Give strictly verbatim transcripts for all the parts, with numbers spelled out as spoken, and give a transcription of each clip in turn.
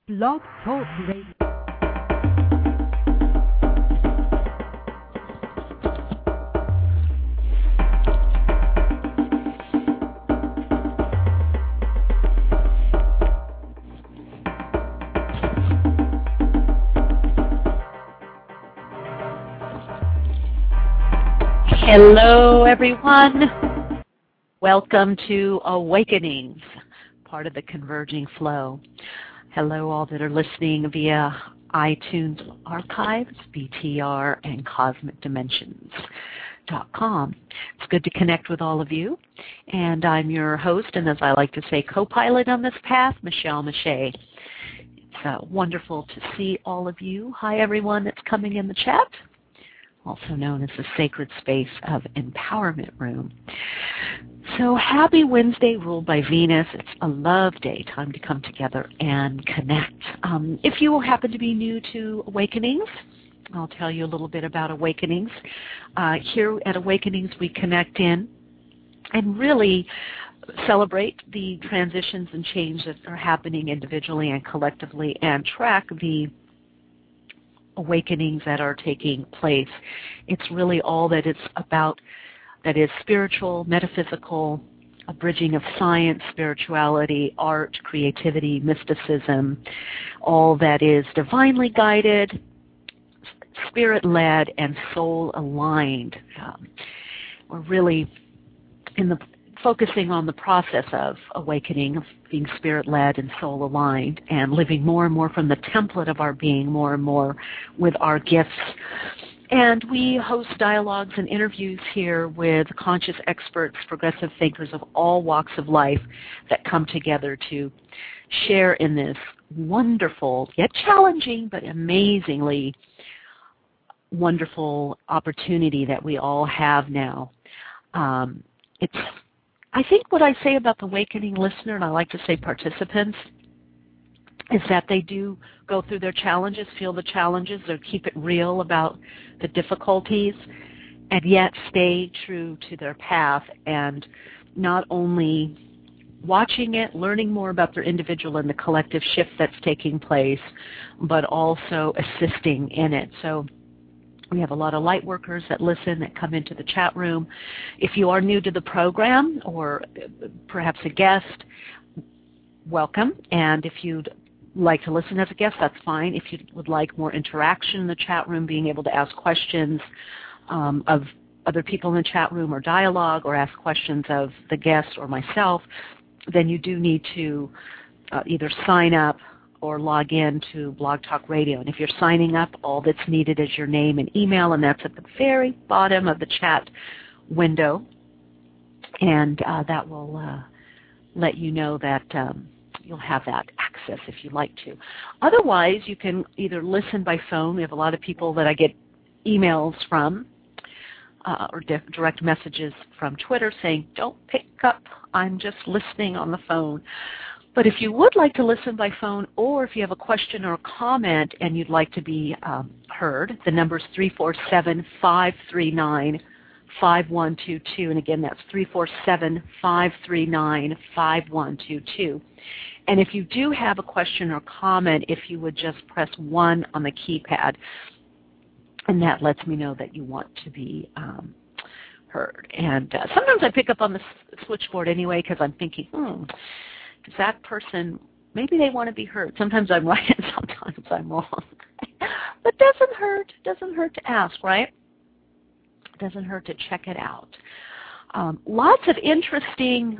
Blog Talk Radio. Hello, everyone. Welcome to Awakenings, part of the Converging Flow. Hello, all that are listening via iTunes Archives, B T R, and Cosmic Dimensions dot com. It's good to connect with all of you. And I'm your host, and as I like to say, co-pilot on this path, Michelle Mache. It's uh, wonderful to see all of you. Hi, everyone that's coming in the chat, also known as the Sacred Space of Empowerment Room. So happy Wednesday, ruled by Venus. It's a love day, time to come together and connect. Um, if you happen to be new to Awakenings, I'll tell you a little bit about Awakenings. Uh, here at Awakenings, we connect in and really celebrate the transitions and change that are happening individually and collectively, and track the awakenings that are taking place. It's really all that it's about, that is spiritual, metaphysical, a bridging of science, spirituality, art, creativity, mysticism, all that is divinely guided, spirit-led, and soul-aligned. Um, we're really in the focusing on the process of awakening, of being spirit-led and soul-aligned, and living more and more from the template of our being, more and more with our gifts. And we host dialogues and interviews here with conscious experts, progressive thinkers of all walks of life that come together to share in this wonderful, yet challenging, but amazingly wonderful opportunity that we all have now. Um, it's I think what I say about the awakening listener, and I like to say participants, is that they do go through their challenges, feel the challenges, or keep it real about the difficulties, and yet stay true to their path, and not only watching it, learning more about their individual and the collective shift that's taking place, but also assisting in it. So we have a lot of light workers that listen, that come into the chat room. If you are new to the program, or perhaps a guest, welcome. And if you'd like to listen as a guest, that's fine. If you would like more interaction in the chat room, being able to ask questions um, of other people in the chat room, or dialogue, or ask questions of the guest or myself, then you do need to uh, either sign up or log in to Blog Talk Radio. And if you're signing up, all that's needed is your name and email, and that's at the very bottom of the chat window. And uh, that will uh, let you know that um, you'll have that access if you'd like to. Otherwise, you can either listen by phone. We have a lot of people that I get emails from, uh, or di- direct messages from Twitter saying, don't pick up, I'm just listening on the phone. But if you would like to listen by phone, or if you have a question or a comment and you'd like to be um, heard, the number is three four seven, five three nine, five one two two. And again, that's three four seven, five three nine, five one two two. And if you do have a question or comment, if you would just press one on the keypad, and that lets me know that you want to be um, heard. And uh, sometimes I pick up on the s- switchboard anyway, because I'm thinking, hmm, does that person, maybe they want to be heard. Sometimes I'm right and sometimes I'm wrong. But doesn't hurt, doesn't hurt to ask, right? Doesn't hurt to check it out. Um, lots of interesting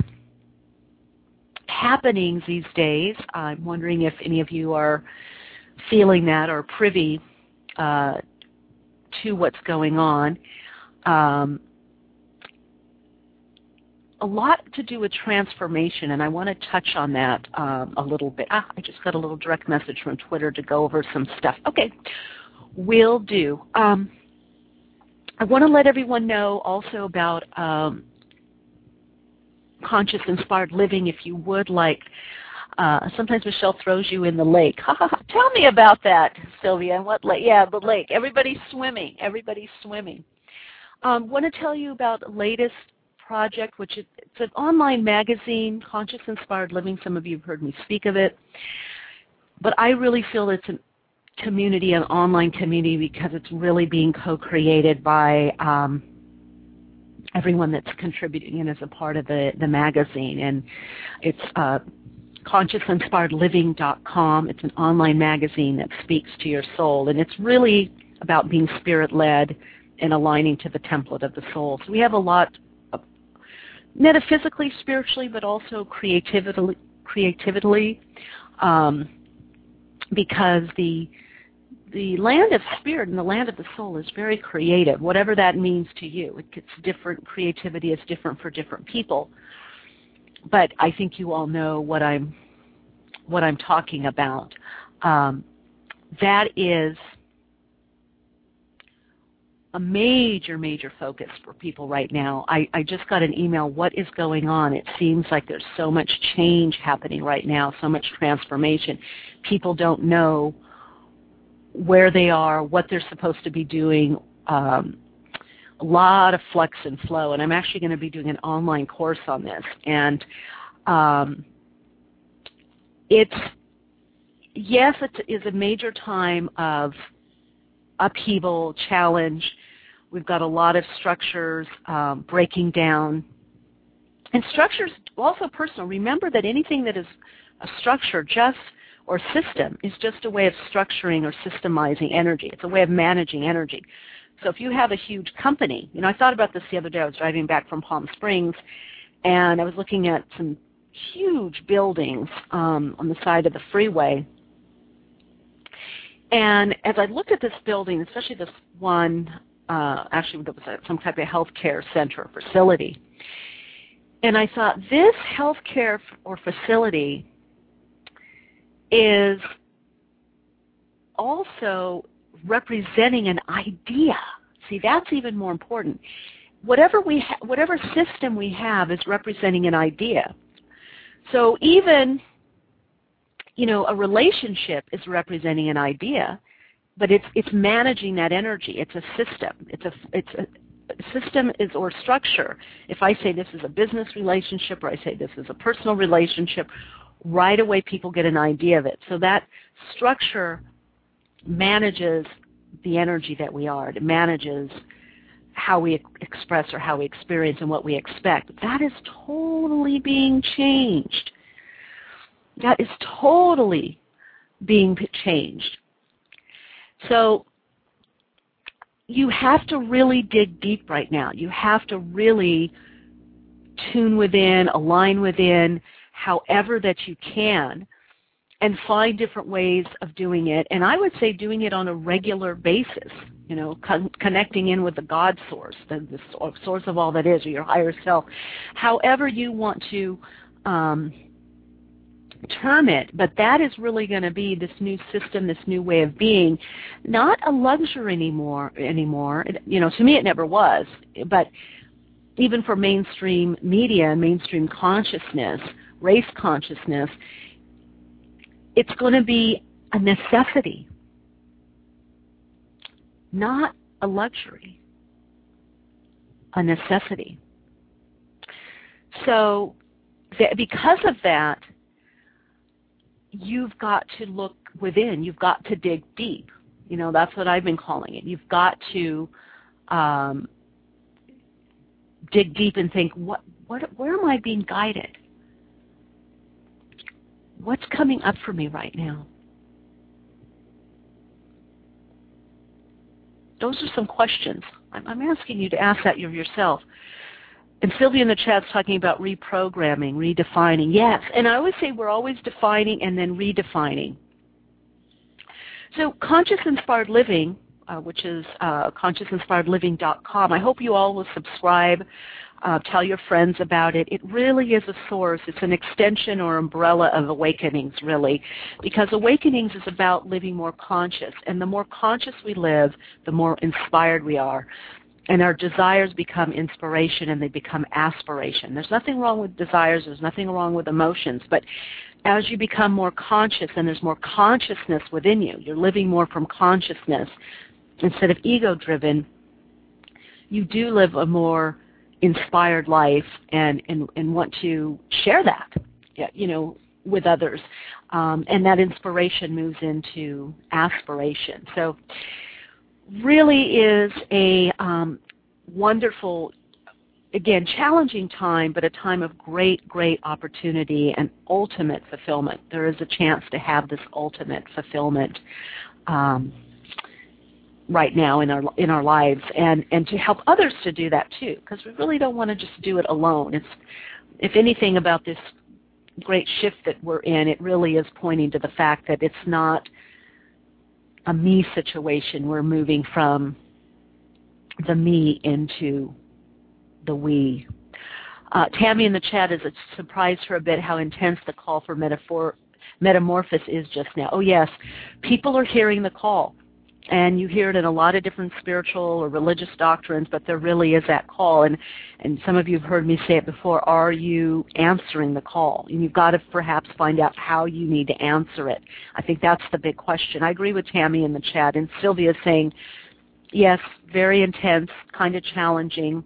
happenings these days. I'm wondering if any of you are feeling that or privy uh, to what's going on. Um, a lot to do with transformation, and I want to touch on that um, a little bit. Ah, I just got a little direct message from Twitter to go over some stuff. Okay, will do. Um, I want to let everyone know also about um, conscious inspired living. If you would like, uh, sometimes Michelle throws you in the lake. Ha, ha, ha. Tell me about that, Sylvia. What lake? Yeah, the lake. Everybody's swimming. Everybody's swimming. I um, want to tell you about the latest project, which is it's an online magazine, Conscious Inspired Living. Some of you have heard me speak of it. but I really feel it's a community, an online community, because it's really being co-created by um, everyone that's contributing in as a part of the, the magazine. And it's uh, conscious inspired living dot com. It's an online magazine that speaks to your soul, and it's really about being spirit-led and aligning to the template of the soul. So we have a lot of metaphysically, spiritually, but also creatively, creatively um, because the the land of spirit and the land of the soul is very creative, whatever that means to you. It gets different. Creativity is different for different people. But I think you all know what I'm what I'm talking about. Um, that is a major, major focus for people right now. I, I just got an email, what is going on? It seems like there's so much change happening right now, so much transformation. People don't know where they are, what they're supposed to be doing, um, a lot of flux and flow. And I'm actually going to be doing an online course on this. And um, it's, yes, it is a major time of upheaval, challenge. We've got a lot of structures um, breaking down. And structures also personal. Remember that anything that is a structure just or system is just a way of structuring or systemizing energy. It's a way of managing energy. So if you have a huge company, you know, I thought about this the other day. I was driving back from Palm Springs, and I was looking at some huge buildings um, on the side of the freeway. And as I looked at this building, especially this one, uh, actually there was a, some type of healthcare center or facility, and I thought, this healthcare or facility is also representing an idea. See, that's even more important. Whatever we, ha- whatever system we have is representing an idea. So even, you know, a relationship is representing an idea, but it's it's managing that energy. It's a system. It's a it's a, a system is or structure. If I say this is a business relationship, or I say this is a personal relationship, right away people get an idea of it. So that structure manages the energy that we are. It manages how we express or how we experience and what we expect. That is totally being changed. That is totally being changed. So you have to really dig deep right now. You have to really tune within, align within, however that you can, and find different ways of doing it. And I would say doing it on a regular basis, you know, con- connecting in with the God source, the, the source of all that is, or your higher self, however you want to um, term it. But that is really going to be this new system, this new way of being, not a luxury anymore. Anymore, it, you know, to me it never was. But even for mainstream media, mainstream consciousness, race consciousness, it's going to be a necessity, not a luxury, a necessity. So th- because of that, you've got to look within. You've got to dig deep. You know, that's what I've been calling it. You've got to um, dig deep and think, what, what, where am I being guided? What's coming up for me right now? Those are some questions. I'm, I'm asking you to ask that of yourself. And Sylvia in the chat's talking about reprogramming, redefining. Yes, and I always say we're always defining and then redefining. So Conscious Inspired Living, uh, which is uh, conscious inspired living dot com, I hope you all will subscribe. Uh, tell your friends about it. It really is a source. It's an extension or umbrella of Awakenings, really, because Awakenings is about living more conscious. And the more conscious we live, the more inspired we are. And our desires become inspiration and they become aspiration. There's nothing wrong with desires. There's nothing wrong with emotions. But as you become more conscious and there's more consciousness within you, you're living more from consciousness instead of ego-driven, you do live a more inspired life and, and, and want to share that. Yeah, you know, with others, um, and that inspiration moves into aspiration. So really is a um, wonderful, again, challenging time, but a time of great, great opportunity and ultimate fulfillment. There is a chance to have this ultimate fulfillment um, right now in our in our lives, and, and to help others to do that too, because we really don't want to just do it alone. It's, if anything about this great shift that we're in, it really is pointing to the fact that it's not a me situation. We're moving from the me into the we. Uh, Tammy in the chat is surprised her a bit how intense the call for metaphor, metamorphosis is just now. Oh yes, people are hearing the call. And you hear it in a lot of different spiritual or religious doctrines, but there really is that call. And, and some of you have heard me say it before, are you answering the call? And you've got to perhaps find out how you need to answer it. I think that's the big question. I agree with Tammy in the chat. And Sylvia is saying, yes, very intense, kind of challenging.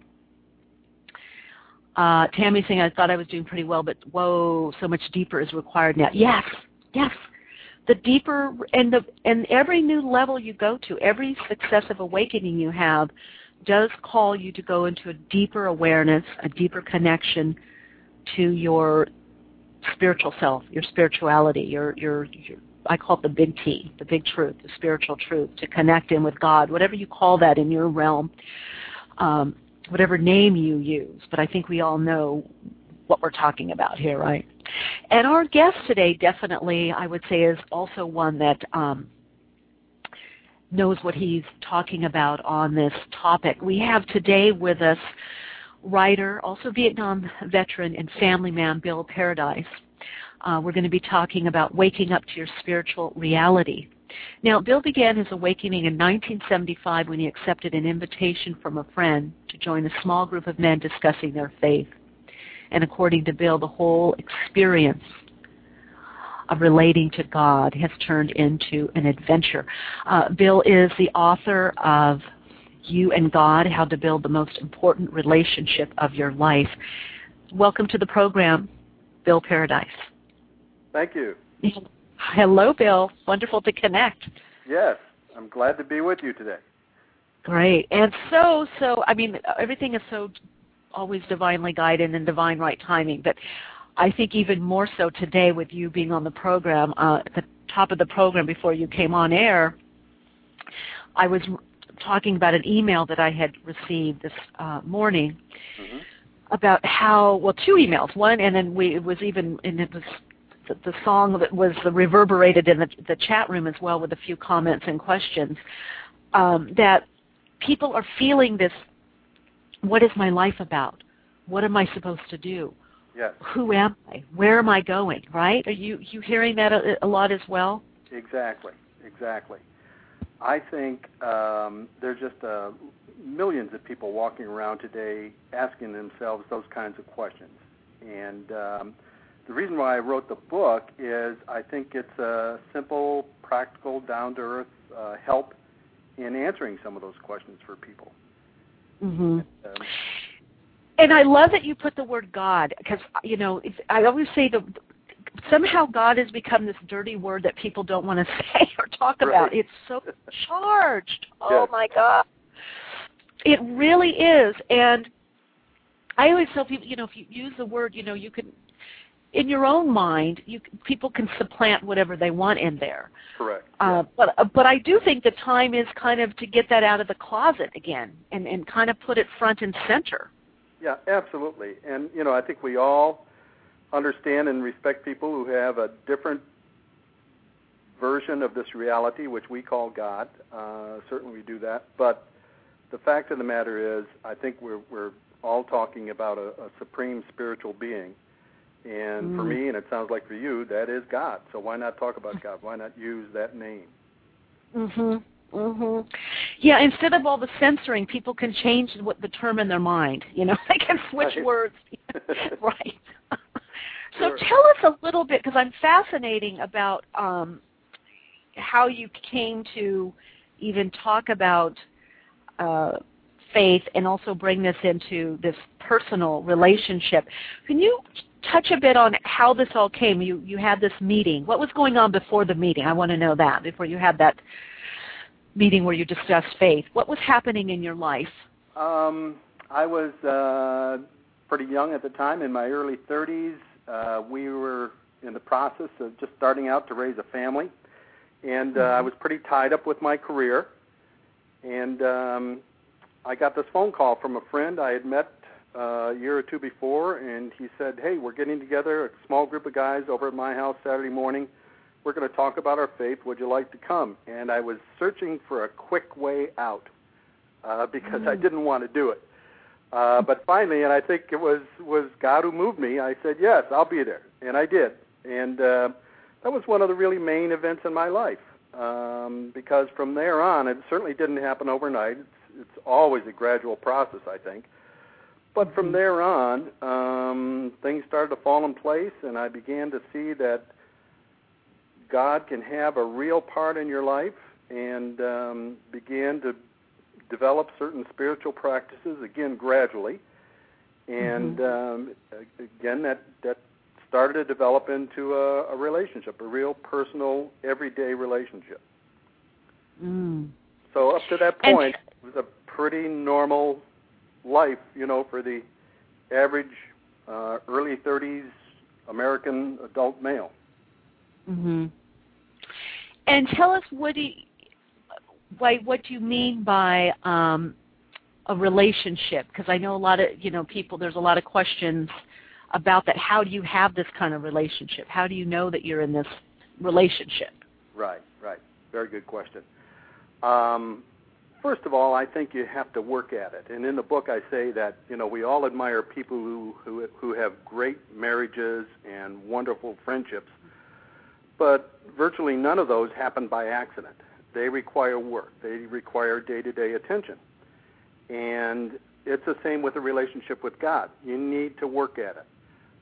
Uh, Tammy's saying, I thought I was doing pretty well, but whoa, so much deeper is required now. Yes, yes. The deeper, and the and every new level you go to, every successive awakening you have, does call you to go into a deeper awareness, a deeper connection to your spiritual self, your spirituality, your your, your I call it the big T, the big truth, the spiritual truth, to connect in with God, whatever you call that in your realm, um, whatever name you use. But I think we all know what we're talking about here, right? And our guest today definitely, I would say, is also one that um, knows what he's talking about on this topic. We have today with us writer, also Vietnam veteran and family man, Bill Paradise. Uh, we're going to be talking about waking up to your spiritual reality. Now, Bill began his awakening in nineteen seventy-five when he accepted an invitation from a friend to join a small group of men discussing their faith. And according to Bill, the whole experience of relating to God has turned into an adventure. Uh, Bill is the author of You and God, How to Build the Most Important Relationship of Your Life. Welcome to the program, Bill Paradise. Thank you. Hello, Bill. Wonderful to connect. Yes, I'm glad to be with you today. Great. And so, so, I mean, everything is so always divinely guided and divine right timing. But I think even more so today with you being on the program, uh, at the top of the program before you came on air, I was talking about an email that I had received this uh, morning mm-hmm. about how, well, two emails. One, and then we, it was even, and it was the, the song that was reverberated in the, the chat room as well with a few comments and questions, um, that people are feeling this, what is my life about? What am I supposed to do? Yes. Who am I? Where am I going? Right? Are you you hearing that a, a lot as well? Exactly. Exactly. I think um, there's just uh, millions of people walking around today asking themselves those kinds of questions. And um, the reason why I wrote the book is I think it's a simple, practical, down-to-earth uh, help in answering some of those questions for people. Mm-hmm. Um, and I love that you put the word God, because, you know, it's, I always say that somehow God has become this dirty word that people don't want to say or talk right. about. It's so charged. Oh, yes. my God. It really is. And I always tell people, you know, if you use the word, you know, you can, in your own mind, you people can supplant whatever they want in there. Correct. Uh, yeah. But but I do think the time is kind of to get that out of the closet again and, and kind of put it front and center. Yeah, absolutely. And, you know, I think we all understand and respect people who have a different version of this reality, which we call God. Uh, certainly we do that. But the fact of the matter is, I think we're, we're all talking about a, a supreme spiritual being. And mm. for me, and it sounds like for you, that is God. So why not talk about God? Why not use that name? Mm-hmm. Mm-hmm. Yeah, instead of all the censoring, people can change what the term in their mind. You know, they can switch right. words. Right. So sure. tell us a little bit, because I'm fascinating about um, how you came to even talk about uh, faith and also bring this into this personal relationship. Can you touch a bit on how this all came? You you had this meeting. What was going on before the meeting? I want to know that, before you had that meeting where you discussed faith. What was happening in your life? Um, I was uh, pretty young at the time, in my early thirties. Uh, we were in the process of just starting out to raise a family, and uh, I was pretty tied up with my career. And um, I got this phone call from a friend I had met uh, a year or two before, and he said, hey, we're getting together, a small group of guys over at my house Saturday morning. We're going to talk about our faith. Would you like to come? And I was searching for a quick way out uh, because mm. I didn't want to do it. Uh, but finally, and I think it was, was God who moved me, I said, yes, I'll be there. And I did. And uh, that was one of the really main events in my life. Um, because from there on, it certainly didn't happen overnight. It's, it's always a gradual process, I think. But from there on, um, things started to fall in place, and I began to see that God can have a real part in your life, and um, began to develop certain spiritual practices, again, gradually. And mm-hmm. um, again, that, that started to develop into a, a relationship, a real personal, everyday relationship. Mm. So up to that point, and it was a pretty normal life, you know, for the average uh, early thirties American adult male. Mm-hmm. And tell us what do you, why, what do you mean by um, a relationship? Because I know a lot of, you know, people, there's a lot of questions about that. How do you have this kind of relationship? How do you know that you're in this relationship? Right, right. Very good question. Um, first of all, I think you have to work at it. And in the book I say that, you know, we all admire people who, who, who have great marriages and wonderful friendships, but virtually none of those happen by accident. They require work. They require day-to-day attention. And it's the same with a relationship with God. You need to work at it.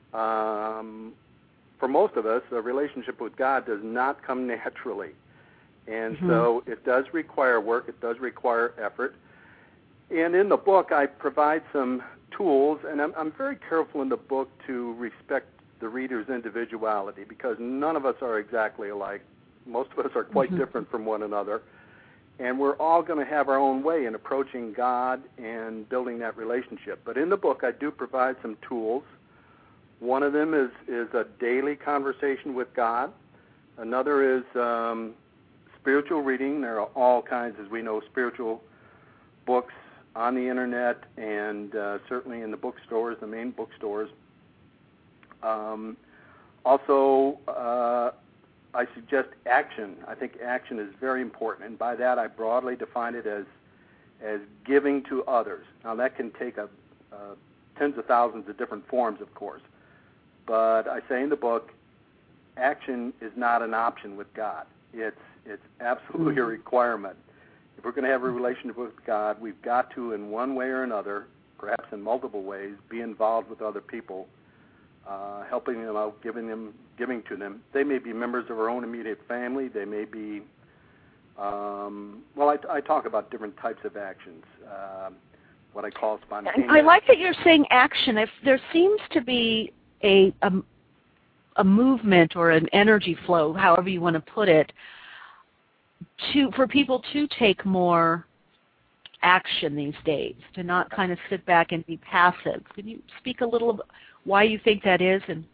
Um, for most of us, a relationship with God does not come naturally. And mm-hmm. so it does require work. It does require effort. And in the book, I provide some tools, and I'm, I'm very careful in the book to respect the reader's individuality, because none of us are exactly alike. Most of us are quite mm-hmm. different from one another. And we're all going to have our own way in approaching God and building that relationship. But in the book, I do provide some tools. One of them is, is a daily conversation with God. Another is um, spiritual reading. There are all kinds, as we know, spiritual books on the Internet and uh, certainly in the bookstores, the main bookstores. Um, also, uh, I suggest action. I think action is very important, and by that I broadly define it as as giving to others. Now that can take a, uh, tens of thousands of different forms, of course, but I say in the book, action is not an option with God. It's it's absolutely a requirement. If we're going to have a relationship with God, we've got to, in one way or another, perhaps in multiple ways, be involved with other people, uh, helping them out, giving them, giving to them. They may be members of our own immediate family. They may be, um, well, I, I talk about different types of actions, uh, what I call spontaneous. I like that you're saying action. If there seems to be a, a, a movement or an energy flow, however you want to put it, to for people to take more action these days, to not kind of sit back and be passive. Can you speak a little about why you think that is? And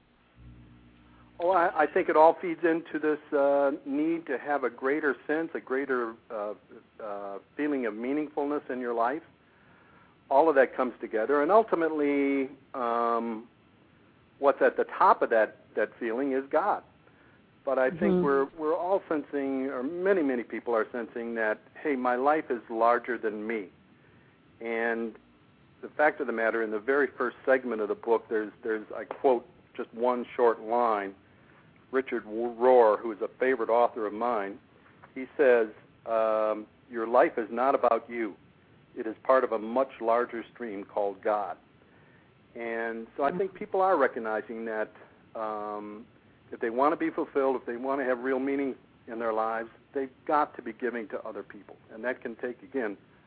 Oh, I, I think it all feeds into this uh, need to have a greater sense, a greater uh, uh, feeling of meaningfulness in your life. All of that comes together, and ultimately, um, what's at the top of that, that feeling is God. But I think mm-hmm. we're we're all sensing, or many, many people are sensing that, hey, my life is larger than me. And the fact of the matter, in the very first segment of the book, there's, there's I quote just one short line. Richard Rohr, who is a favorite author of mine, he says, um, your life is not about you. It is part of a much larger stream called God. And so I think people are recognizing that um, if they want to be fulfilled, if they want to have real meaning in their lives, they've got to be giving to other people. And that can take, again,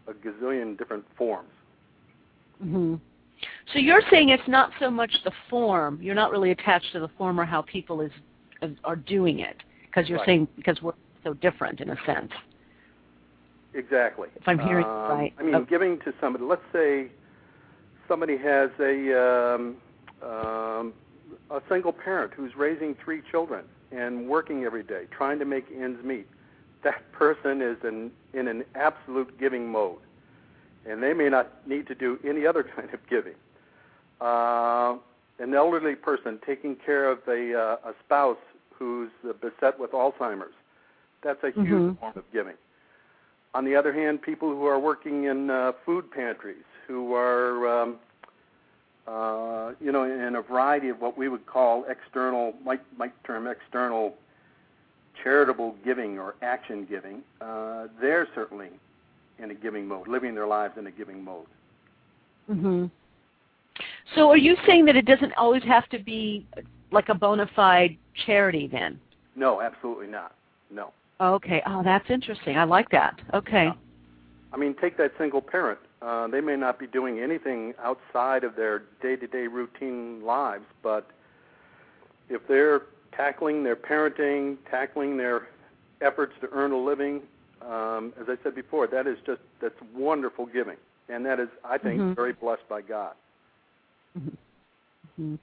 a gazillion different forms. Mm-hmm. So you're saying it's not so much the form. You're not really attached to the form or how people is are doing it, because you're Right. saying because we're so different in a sense. Exactly. If I'm hearing um, right. I mean, oh. giving to somebody. Let's say somebody has a um, um, a single parent who's raising three children and working every day, trying to make ends meet. That person is in, in an absolute giving mode, and they may not need to do any other kind of giving. Uh, an elderly person taking care of a, uh, a spouse who's uh, beset with Alzheimer's, that's a huge Mm-hmm. form of giving. On the other hand, people who are working in uh, food pantries, who are, um, uh, you know, in a variety of what we would call external, might, might term external charitable giving or action giving, uh, they're certainly in a giving mode, living their lives in a giving mode. Mm-hmm. So are you saying that it doesn't always have to be like a bona fide charity then? No, absolutely not. No. Okay. Oh, that's interesting. I like that. Okay. Yeah. I mean, take that single parent. Uh, they may not be doing anything outside of their day-to-day routine lives, but if they're tackling their parenting, tackling their efforts to earn a living, um, as I said before, that is just, that's wonderful giving. And that is, I think, Mm-hmm. very blessed by God. Mm-hmm.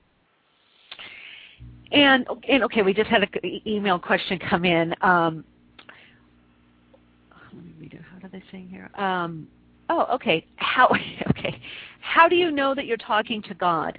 And, and okay, we just had an email question come in. Um, let me read it. How do they say here? Um, oh, okay. How? Okay. How do you know that you're talking to God?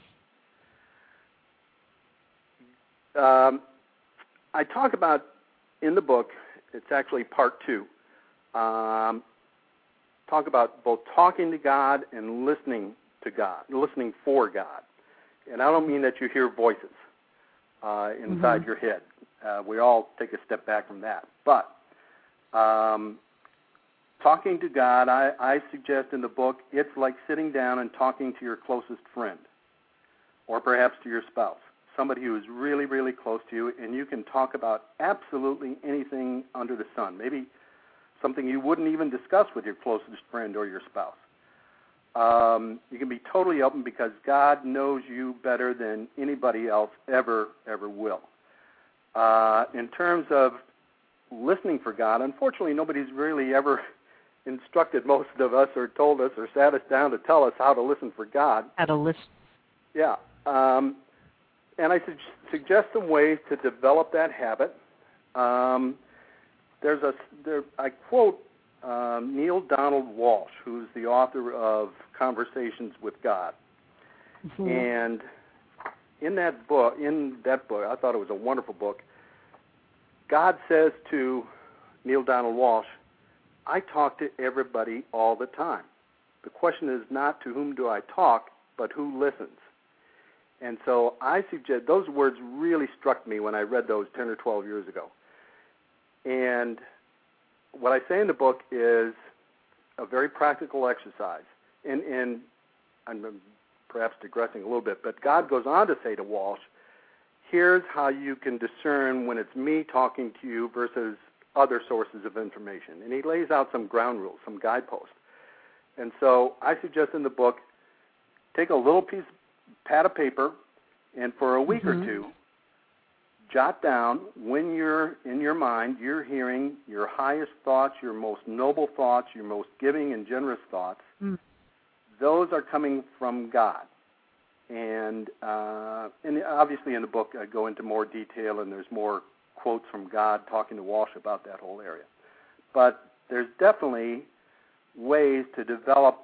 Um, I talk about in the book. It's actually part two. Um, talk about both talking to God and listening to God, listening for God. And I don't mean that you hear voices uh, inside Mm-hmm. your head. Uh, we all take a step back from that. But um, talking to God, I, I suggest in the book, it's like sitting down and talking to your closest friend, or perhaps to your spouse, somebody who is really, really close to you, and you can talk about absolutely anything under the sun, maybe something you wouldn't even discuss with your closest friend or your spouse. Um, you can be totally open because God knows you better than anybody else ever, ever will. Uh, in terms of listening for God, unfortunately, nobody's really ever instructed most of us or told us or sat us down to tell us how to listen for God. How to listen. Yeah. Um, and I su- suggest some ways to develop that habit. Um, there's a, there, I quote um, Neale Donald Walsch, who's the author of Conversations with God. Mm-hmm. And in that book, in that book, I thought it was a wonderful book. God says to Neale Donald Walsch, I talk to everybody all the time. The question is not to whom do I talk, but who listens. And so I suggest, those words really struck me when I read those ten or twelve years ago. And what I say in the book is a very practical exercise. And, and I'm perhaps digressing a little bit, but God goes on to say to Walsh, here's how you can discern when it's me talking to you versus other sources of information. And he lays out some ground rules, some guideposts. And so I suggest in the book, take a little piece, pad of paper, and for a week Mm-hmm. or two, jot down when you're in your mind, you're hearing your highest thoughts, your most noble thoughts, your most giving and generous thoughts. Mm-hmm. Those are coming from God. And uh, and obviously in the book I go into more detail, and there's more quotes from God talking to Walsh about that whole area. But there's definitely ways to develop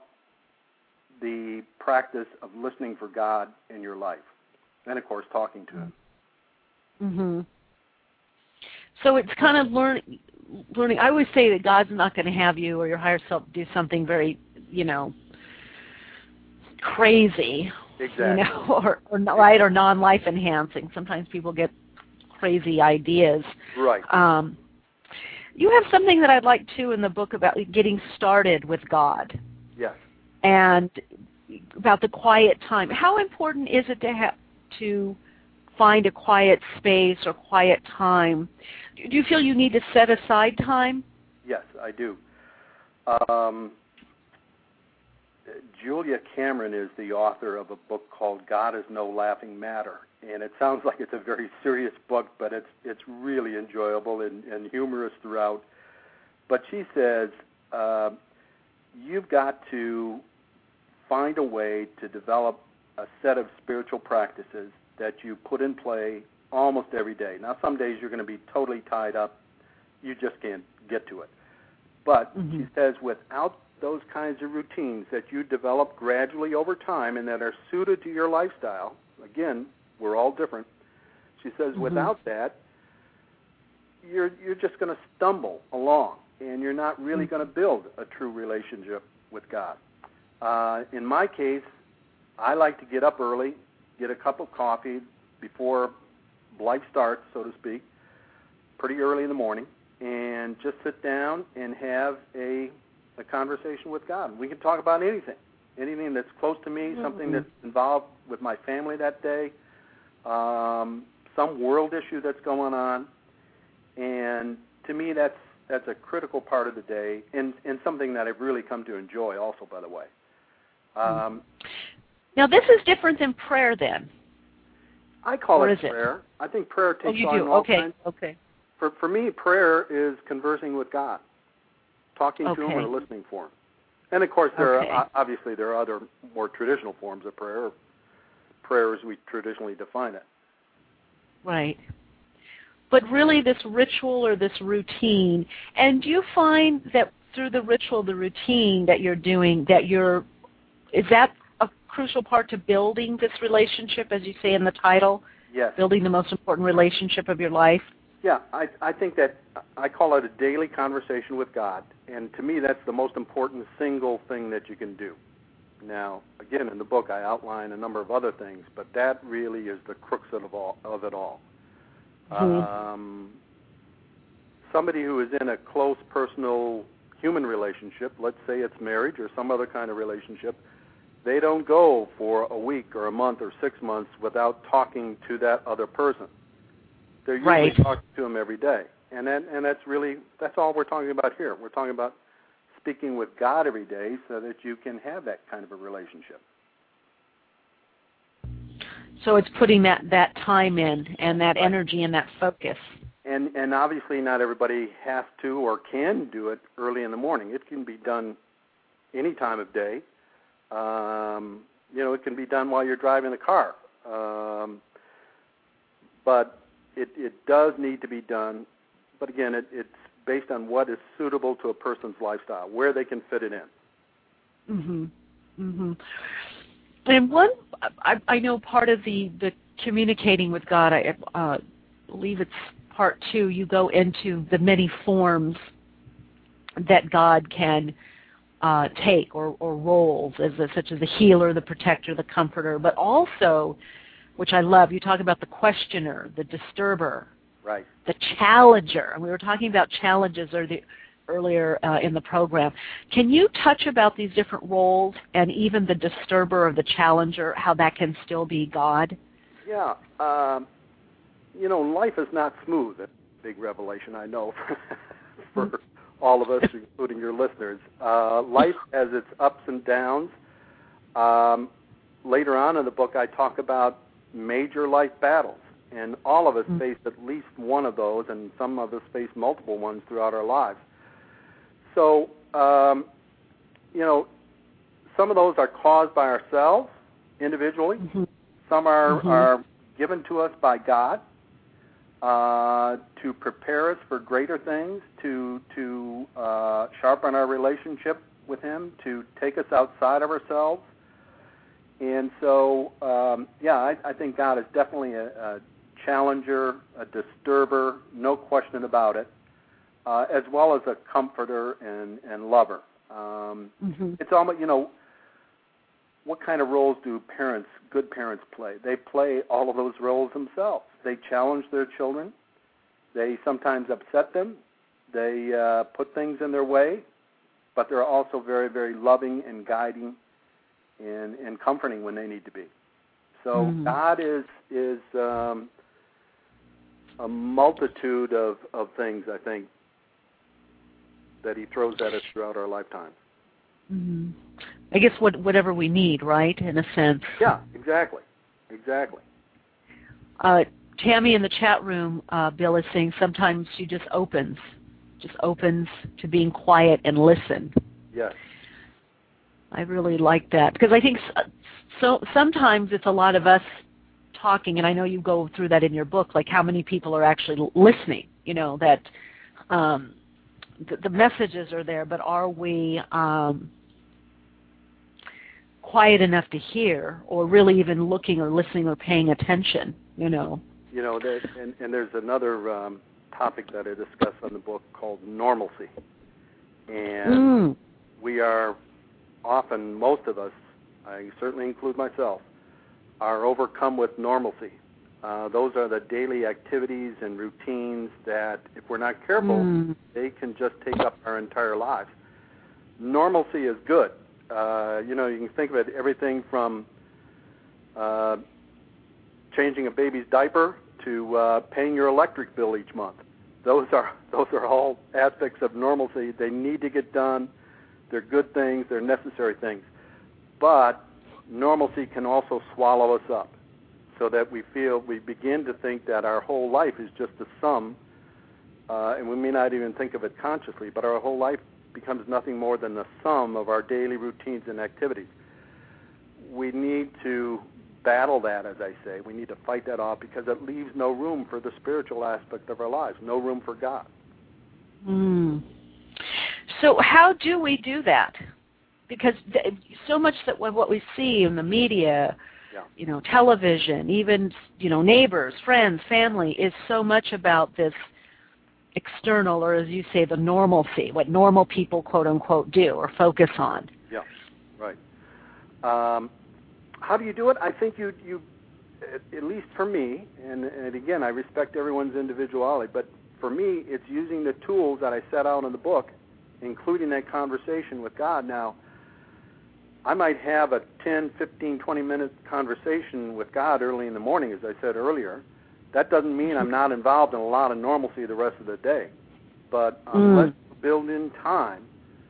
the practice of listening for God in your life. And, of course, talking to Him. Mm-hmm. So it's kind of learn, learning. I always say that God's not going to have you or your higher self do something very, you know, crazy. Exactly. You know, or, or right, or non-life enhancing. Sometimes people get crazy ideas. Right. Um, you have something that I'd like to in the book about getting started with God. Yes. And about the quiet time. How important is it to have to find a quiet space or quiet time? Do you feel you need to set aside time? Yes, I do. Um, Julia Cameron is the author of a book called God is No Laughing Matter, and it sounds like it's a very serious book, but it's it's really enjoyable and, and humorous throughout. But she says uh, you've got to find a way to develop a set of spiritual practices that you put in play almost every day. Now, some days you're going to be totally tied up. You just can't get to it. But mm-hmm. she says without those kinds of routines that you develop gradually over time and that are suited to your lifestyle, again, we're all different. She says mm-hmm. without that, you're you're just going to stumble along, and you're not really mm-hmm. going to build a true relationship with God. Uh, in my case, I like to get up early, get a cup of coffee before life starts, so to speak, pretty early in the morning, and just sit down and have a a conversation with God. We can talk about anything, anything that's close to me, mm-hmm. something that's involved with my family that day, um, some world issue that's going on, and to me that's that's a critical part of the day, and, and something that I've really come to enjoy also, by the way. Um, now, this is different than prayer, then. I call or it is prayer. It? I think prayer takes oh, you on do? all okay. kinds. Okay. For for me, prayer is conversing with God, talking okay. to Him or listening for Him. And of course, there okay. are obviously there are other more traditional forms of prayer. Prayer as we traditionally define it. Right. But really, this ritual or this routine, and do you find that through the ritual, the routine that you're doing, that you're, is that a crucial part to building this relationship, as you say in the title? Yes. Building the most important relationship of your life? Yeah, I, I think that I call it a daily conversation with God, and to me that's the most important single thing that you can do. Now, again, in the book I outline a number of other things, but that really is the crux of, all, of it all. Mm-hmm. Um, somebody who is in a close, personal, human relationship, let's say it's marriage or some other kind of relationship, they don't go for a week or a month or six months without talking to that other person. They're usually right. talking to them every day. And that, and that's really, that's all we're talking about here. We're talking about speaking with God every day so that you can have that kind of a relationship. So it's putting that, that time in and that right. energy and that focus. And and obviously not everybody has to or can do it early in the morning. It can be done any time of day. Um, you know, it can be done while you're driving the car. Um, but it, it does need to be done. But again, it, it's based on what is suitable to a person's lifestyle, where they can fit it in. Mm-hmm. Mm-hmm. And one, I, I know part of the, the communicating with God, I uh, believe it's part two, you go into the many forms that God can uh, take or, or roles, as a, such as the healer, the protector, the comforter, but also, which I love, you talk about the questioner, the disturber, right, the challenger. And we were talking about challenges or the, earlier uh, in the program. Can you touch about these different roles and even the disturber or the challenger, how that can still be God? Yeah. Um, you know, life is not smooth. That's a big revelation, I know, for all of us, including your listeners. Uh, life has its ups and downs. Um, later on in the book, I talk about major life battles, and all of us mm-hmm. face at least one of those, and some of us face multiple ones throughout our lives. So, um, you know, some of those are caused by ourselves individually. Mm-hmm. Some are, mm-hmm. are given to us by God uh, to prepare us for greater things, to to uh, sharpen our relationship with Him, to take us outside of ourselves. And so, um, yeah, I, I think God is definitely a, a challenger, a disturber, no question about it, uh, as well as a comforter and, and lover. Um, mm-hmm. It's almost, you know, what kind of roles do parents, good parents, play? They play all of those roles themselves. They challenge their children. They sometimes upset them. They uh, put things in their way, but they're also very, very loving and guiding and, and comforting when they need to be. So mm-hmm. God is is um, a multitude of, of things, I think, that He throws at us throughout our lifetime. Mm-hmm. I guess what whatever we need, right? In a sense. Yeah, exactly, exactly. Uh, Tammy in the chat room, uh, Bill is saying sometimes she just opens, just opens to being quiet and listen. Yes. I really like that because I think so, so sometimes it's a lot of us talking, and I know you go through that in your book, like how many people are actually listening. You know that um, the, the messages are there, but are we um, quiet enough to hear, or really even looking or listening or paying attention? You know. You know, that, and, and there's another um, topic that I discuss in the book called normalcy, and Mm. we are often, most of us, I certainly include myself, are overcome with normalcy. Uh, those are the daily activities and routines that, if we're not careful, Mm. they can just take up our entire lives. Normalcy is good. Uh, you know, you can think of it everything from uh, changing a baby's diaper to uh, paying your electric bill each month. Those are those are all aspects of normalcy. They need to get done. They're good things. They're necessary things. But normalcy can also swallow us up so that we feel, we begin to think that our whole life is just a sum, uh, and we may not even think of it consciously, but our whole life becomes nothing more than the sum of our daily routines and activities. We need to battle that, as I say. We need to fight that off because it leaves no room for the spiritual aspect of our lives, no room for God. Mm. So how do we do that? Because th- so much that what we see in the media, Yeah. you know, television, even, you know, neighbors, friends, family, is so much about this external, or as you say, the normalcy, what normal people, quote unquote, do or focus on. Yeah, right. Um, how do you do it? I think you, you at, at least for me, and, and again, I respect everyone's individuality, but for me, it's using the tools that I set out in the book, including that conversation with God. Now, I might have a ten, fifteen, twenty-minute conversation with God early in the morning, as I said earlier. That doesn't mean I'm not involved in a lot of normalcy the rest of the day. But unless Mm. you build in time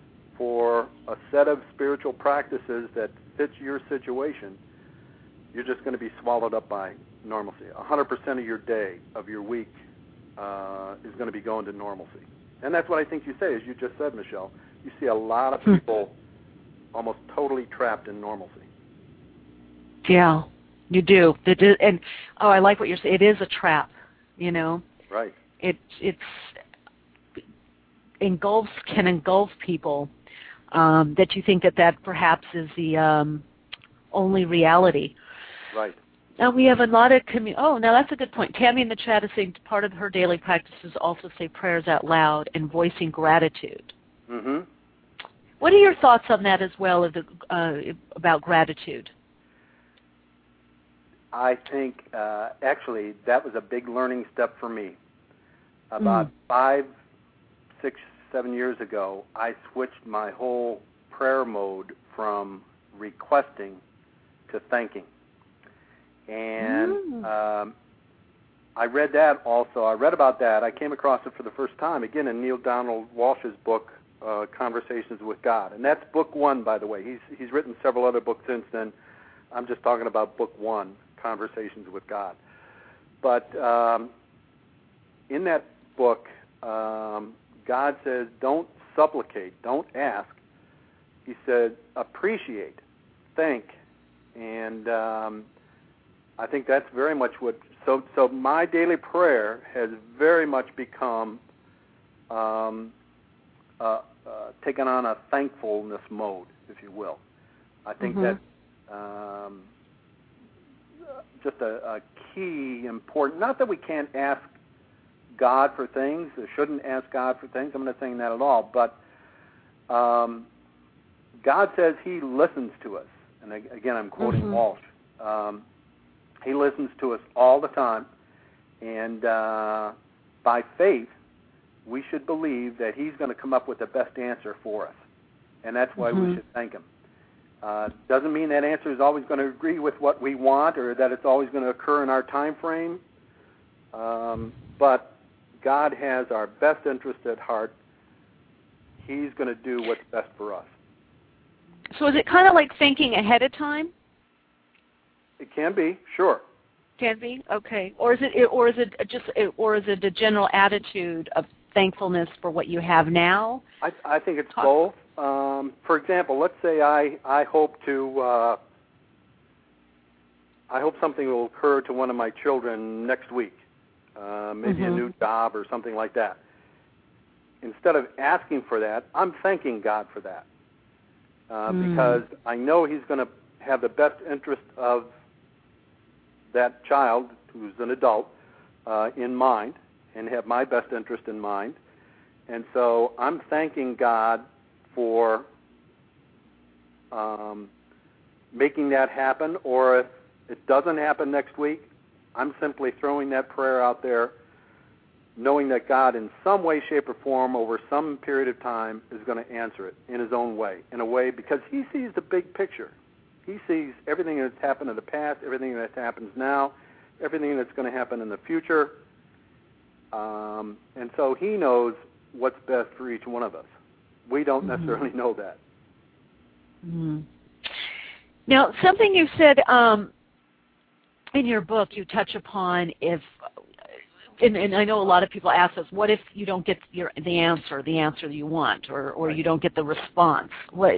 for a set of spiritual practices that fits your situation, you're just going to be swallowed up by normalcy. one hundred percent of your day, of your week, uh, is going to be going to normalcy. And that's what I think you say, as you just said, Michelle. You see a lot of people almost totally trapped in normalcy. Yeah, you do. It is, and oh, I like what you're saying. It is a trap, you know. Right. It it's engulfs can engulf people um, that you think that that perhaps is the um, only reality. Right. Now we have a lot of commu- oh, now that's a good point. Tammy in the chat is saying part of her daily practices also say prayers out loud and voicing gratitude. Mm-hmm. What are your thoughts on that as well, of the, uh, about gratitude? I think uh, actually that was a big learning step for me. About Mm. five, six, seven years ago, I switched my whole prayer mode from requesting to thanking. And Mm. um, I read that also. I read about that. I came across it for the first time, again, in Neale Donald Walsch's book, uh, Conversations with God. And that's book one, by the way. He's, he's written several other books since then. I'm just talking about book one, Conversations with God. But um, in that book, um, God says, don't supplicate, don't ask. He said, appreciate, thank. And um, I think that's very much what, so, so my daily prayer has very much become um, uh, uh, taken on a thankfulness mode, if you will. I think Mm-hmm. that's um, just a, a key important, not that we can't ask God for things, or shouldn't ask God for things, I'm not saying that at all, but um, God says he listens to us. And again, I'm quoting Mm-hmm. Walsh. Um, he listens to us all the time, and uh, by faith, we should believe that he's going to come up with the best answer for us, and that's why Mm-hmm. we should thank him. Uh, doesn't mean that answer is always going to agree with what we want or that it's always going to occur in our time frame, um, but God has our best interest at heart. He's going to do what's best for us. So is it kind of like thinking ahead of time? It can be, sure. Can be, okay. Or is it, or is it just, or is it a general attitude of thankfulness for what you have now? I, I think it's both. Um, for example, let's say I, I hope to, uh, I hope something will occur to one of my children next week, uh, maybe mm-hmm. a new job or something like that. Instead of asking for that, I'm thanking God for that uh, mm. because I know He's going to have the best interest of that child, who's an adult, uh, in mind, and have my best interest in mind. And so I'm thanking God for um, making that happen, or if it doesn't happen next week, I'm simply throwing that prayer out there, knowing that God in some way, shape, or form over some period of time is going to answer it in His own way, in a way, because He sees the big picture. He sees everything that's happened in the past, everything that happens now, everything that's going to happen in the future. Um, and so He knows what's best for each one of us. We don't mm-hmm. necessarily know that. Mm-hmm. Now, something you said um, in your book, you touch upon if, and, and I know a lot of people ask us, what if you don't get your, the answer, the answer that you want, or, or right. you don't get the response? What?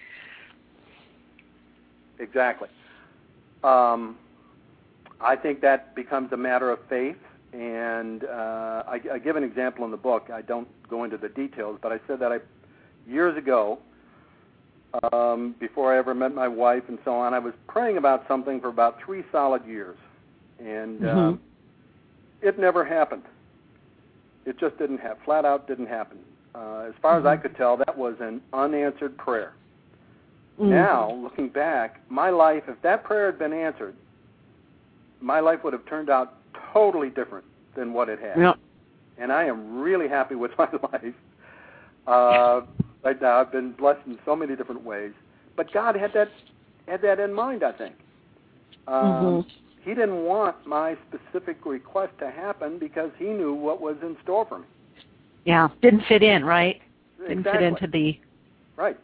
Exactly. Um, I think that becomes a matter of faith, and uh, I, I give an example in the book. I don't go into the details, but I said that I, years ago, um, before I ever met my wife and so on, I was praying about something for about three solid years, and mm-hmm. um, it never happened. It just didn't happen. Flat out didn't happen. Uh, as far mm-hmm. as I could tell, that was an unanswered prayer. Mm-hmm. Now, looking back, my life, if that prayer had been answered, my life would have turned out totally different than what it had. Yep. And I am really happy with my life. Uh, right now, I've been blessed in so many different ways. But God had that had that in mind, I think. Um, mm-hmm. He didn't want my specific request to happen because He knew what was in store for me. Yeah, didn't fit in, right? Didn't exactly. fit into the... Right.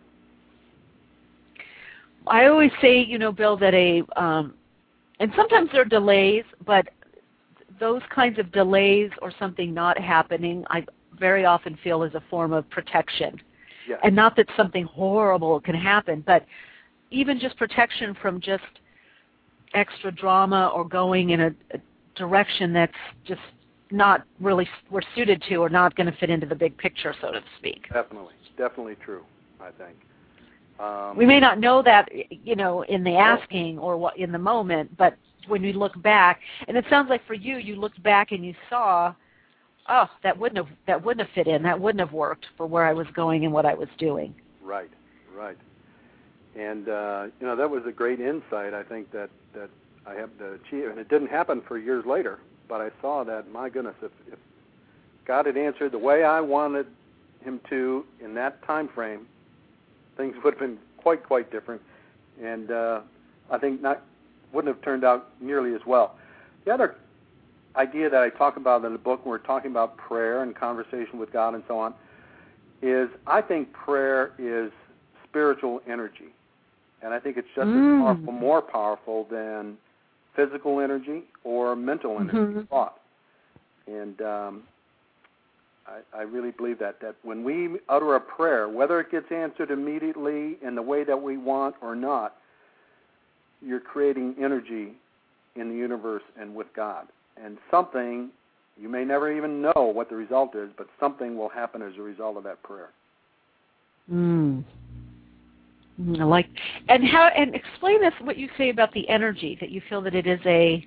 I always say, you know, Bill, that a, um, and sometimes there are delays, but those kinds of delays or something not happening, I very often feel is a form of protection. Yes. And not that something horrible can happen, but even just protection from just extra drama or going in a, a direction that's just not really we're suited to or not going to fit into the big picture, so to speak. Definitely. Definitely true, I think. Um, we may not know that, you know, in the asking or what in the moment, but when we look back, and it sounds like for you, you looked back and you saw, oh, that wouldn't have that wouldn't have fit in, that wouldn't have worked for where I was going and what I was doing. Right, right. And uh, you know, that was a great insight. I think that that I have to achieve, and it didn't happen for years later. But I saw that, my goodness, if, if God had answered the way I wanted Him to in that time frame, things would have been quite, quite different, and uh, I think not wouldn't have turned out nearly as well. The other idea that I talk about in the book, when we're talking about prayer and conversation with God and so on, is I think prayer is spiritual energy, and I think it's just mm. as powerful, more powerful than physical energy or mental energy, mm-hmm. thought. And um, I, I really believe that, that when we utter a prayer, whether it gets answered immediately in the way that we want or not, you're creating energy in the universe and with God. And something, you may never even know what the result is, but something will happen as a result of that prayer. Mm. I like, and how, and explain this, what you say about the energy, that you feel that it is a,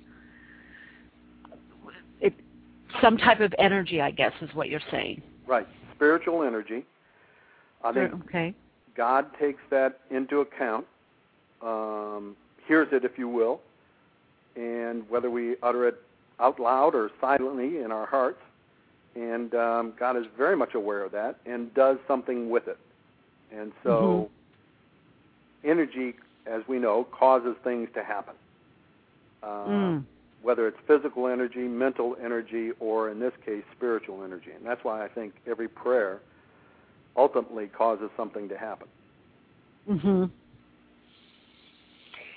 it, some type of energy, I guess, is what you're saying. Right. Spiritual energy. I think okay. God takes that into account, um, hears it, if you will, and whether we utter it out loud or silently in our hearts, and um, God is very much aware of that and does something with it. And so mm-hmm. energy, as we know, causes things to happen, uh, mm. whether it's physical energy, mental energy, or in this case, spiritual energy. And that's why I think every prayer ultimately causes something to happen. Mm-hmm.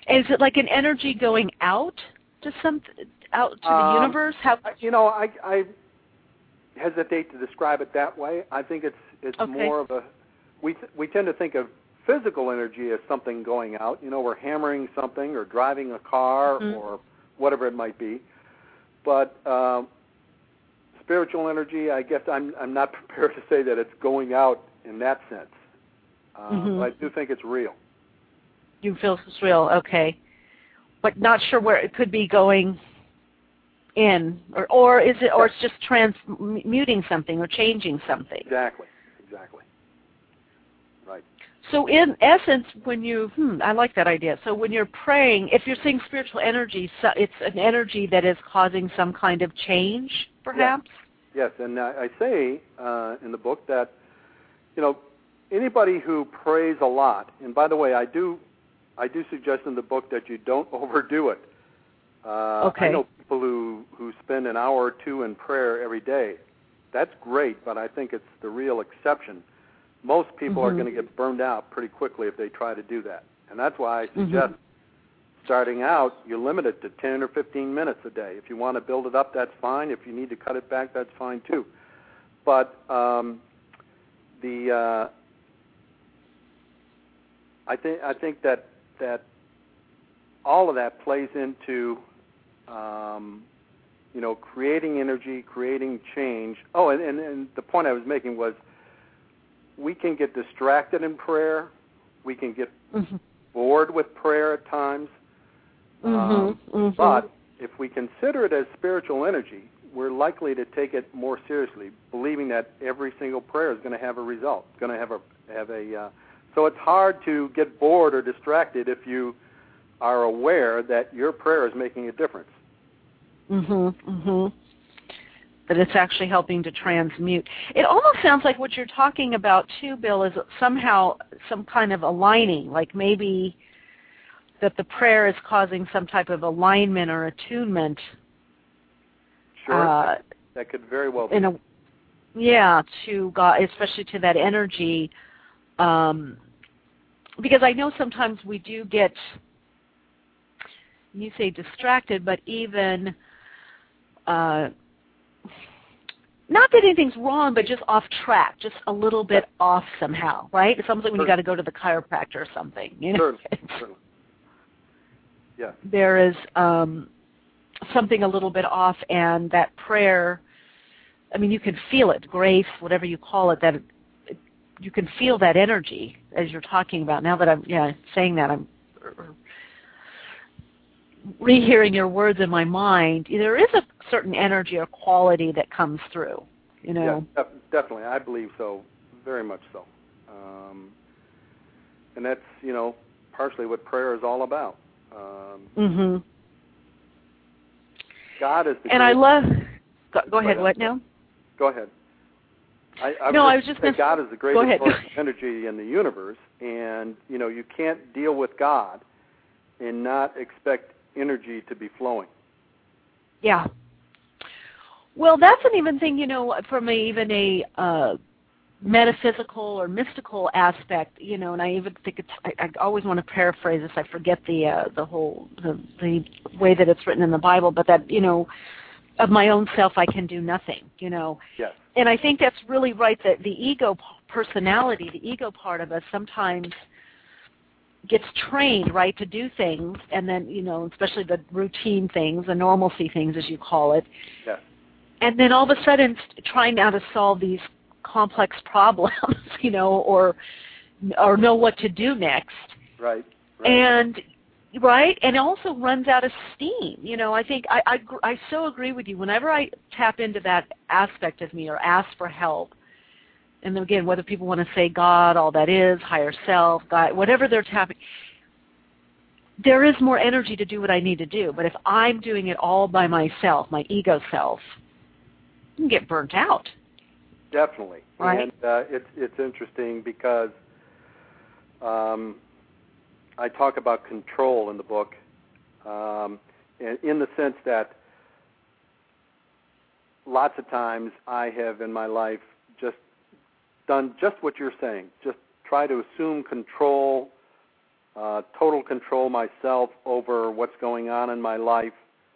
Is it like an energy going out to some out to the Um, universe? How? You know, I, I hesitate to describe it that way. I think it's it's Okay. more of a we th- we tend to think of physical energy as something going out. You know, we're hammering something or driving a car Mm-hmm. or whatever it might be. But um, spiritual energy, I guess I'm I'm not prepared to say that it's going out in that sense. Uh, Mm-hmm. But I do think it's real. You feel it's real, okay. But not sure where it could be going in, or or is it, or it's just transmuting something or changing something. Exactly, exactly. Right. So in essence, when you, hmm, I like that idea. So when you're praying, if you're saying spiritual energy, so it's an energy that is causing some kind of change, perhaps? Yes, yes. and I, I say uh, in the book that, you know, anybody who prays a lot, and by the way, I do, I do suggest in the book that you don't overdo it. Uh, Okay. I know people who, who spend an hour or two in prayer every day. That's great, but I think it's the real exception. Most people Mm-hmm. are going to get burned out pretty quickly if they try to do that. And that's why I suggest mm-hmm. starting out, you limit it to ten or fifteen minutes a day. If you want to build it up, that's fine. If you need to cut it back, that's fine too. But um, the uh, I think I think that that all of that plays into um, you know, creating energy, creating change. Oh, and, and, and the point I was making was we can get distracted in prayer. We can get mm-hmm. bored with prayer at times. Mm-hmm. Um, mm-hmm. But if we consider it as spiritual energy, we're likely to take it more seriously, believing that every single prayer is going to have a result, going to have a have a. Uh, so it's hard to get bored or distracted if you are aware that your prayer is making a difference. Mm-hmm, mm-hmm. That it's actually helping to transmute. It almost sounds like what you're talking about too, Bill, is somehow some kind of aligning, like maybe that the prayer is causing some type of alignment or attunement. Sure, uh, that, that could very well be. In a, yeah, to God, especially to that energy, um, because I know sometimes we do get, you say distracted, but even, uh, not that anything's wrong, but just off track, just a little bit yeah. off somehow, right? It's almost like when Certainly. you got to go to the chiropractor or something. You know? Certainly. Certainly. Yeah. There is um, something a little bit off, and that prayer, I mean, you can feel it, grace, whatever you call it, that it, it, you can feel that energy as you're talking about. Now that I'm yeah saying that, I'm rehearing your words in my mind. There is a certain energy or quality that comes through, you know. Yeah, definitely. I believe so, very much so. Um, and that's, you know, partially what prayer is all about. Um, mm-hmm. God is the And I love, go, go ahead, ahead, what now? Go ahead. I, I no, was I was just say going to God is the greatest source of energy in the universe, and, you know, you can't deal with God and not expect energy to be flowing. Yeah. Well, that's an even thing, you know, from a, even a uh, metaphysical or mystical aspect, you know, and I even think it's, I, I always want to paraphrase this, I forget the uh, the whole, the, the way that it's written in the Bible, but that, you know, of my own self I can do nothing, you know. Yes. And I think that's really right, that the ego personality, the ego part of us sometimes gets trained, right, to do things, and then, you know, especially the routine things, the normalcy things, as you call it. Yes. And then all of a sudden trying now to solve these complex problems, you know, or or know what to do next. Right. Right. And right, and it also runs out of steam. You know, I think I, I I so agree with you. Whenever I tap into that aspect of me or ask for help, and then again, whether people want to say God, all that is, higher self, God, whatever they're tapping, there is more energy to do what I need to do. But if I'm doing it all by myself, my ego self, I can get burnt out. Definitely. Right. And uh, it's it's interesting because um, I talk about control in the book, um, in, in the sense that lots of times I have in my life just done just what you're saying, just try to assume control uh, total control myself over what's going on in my life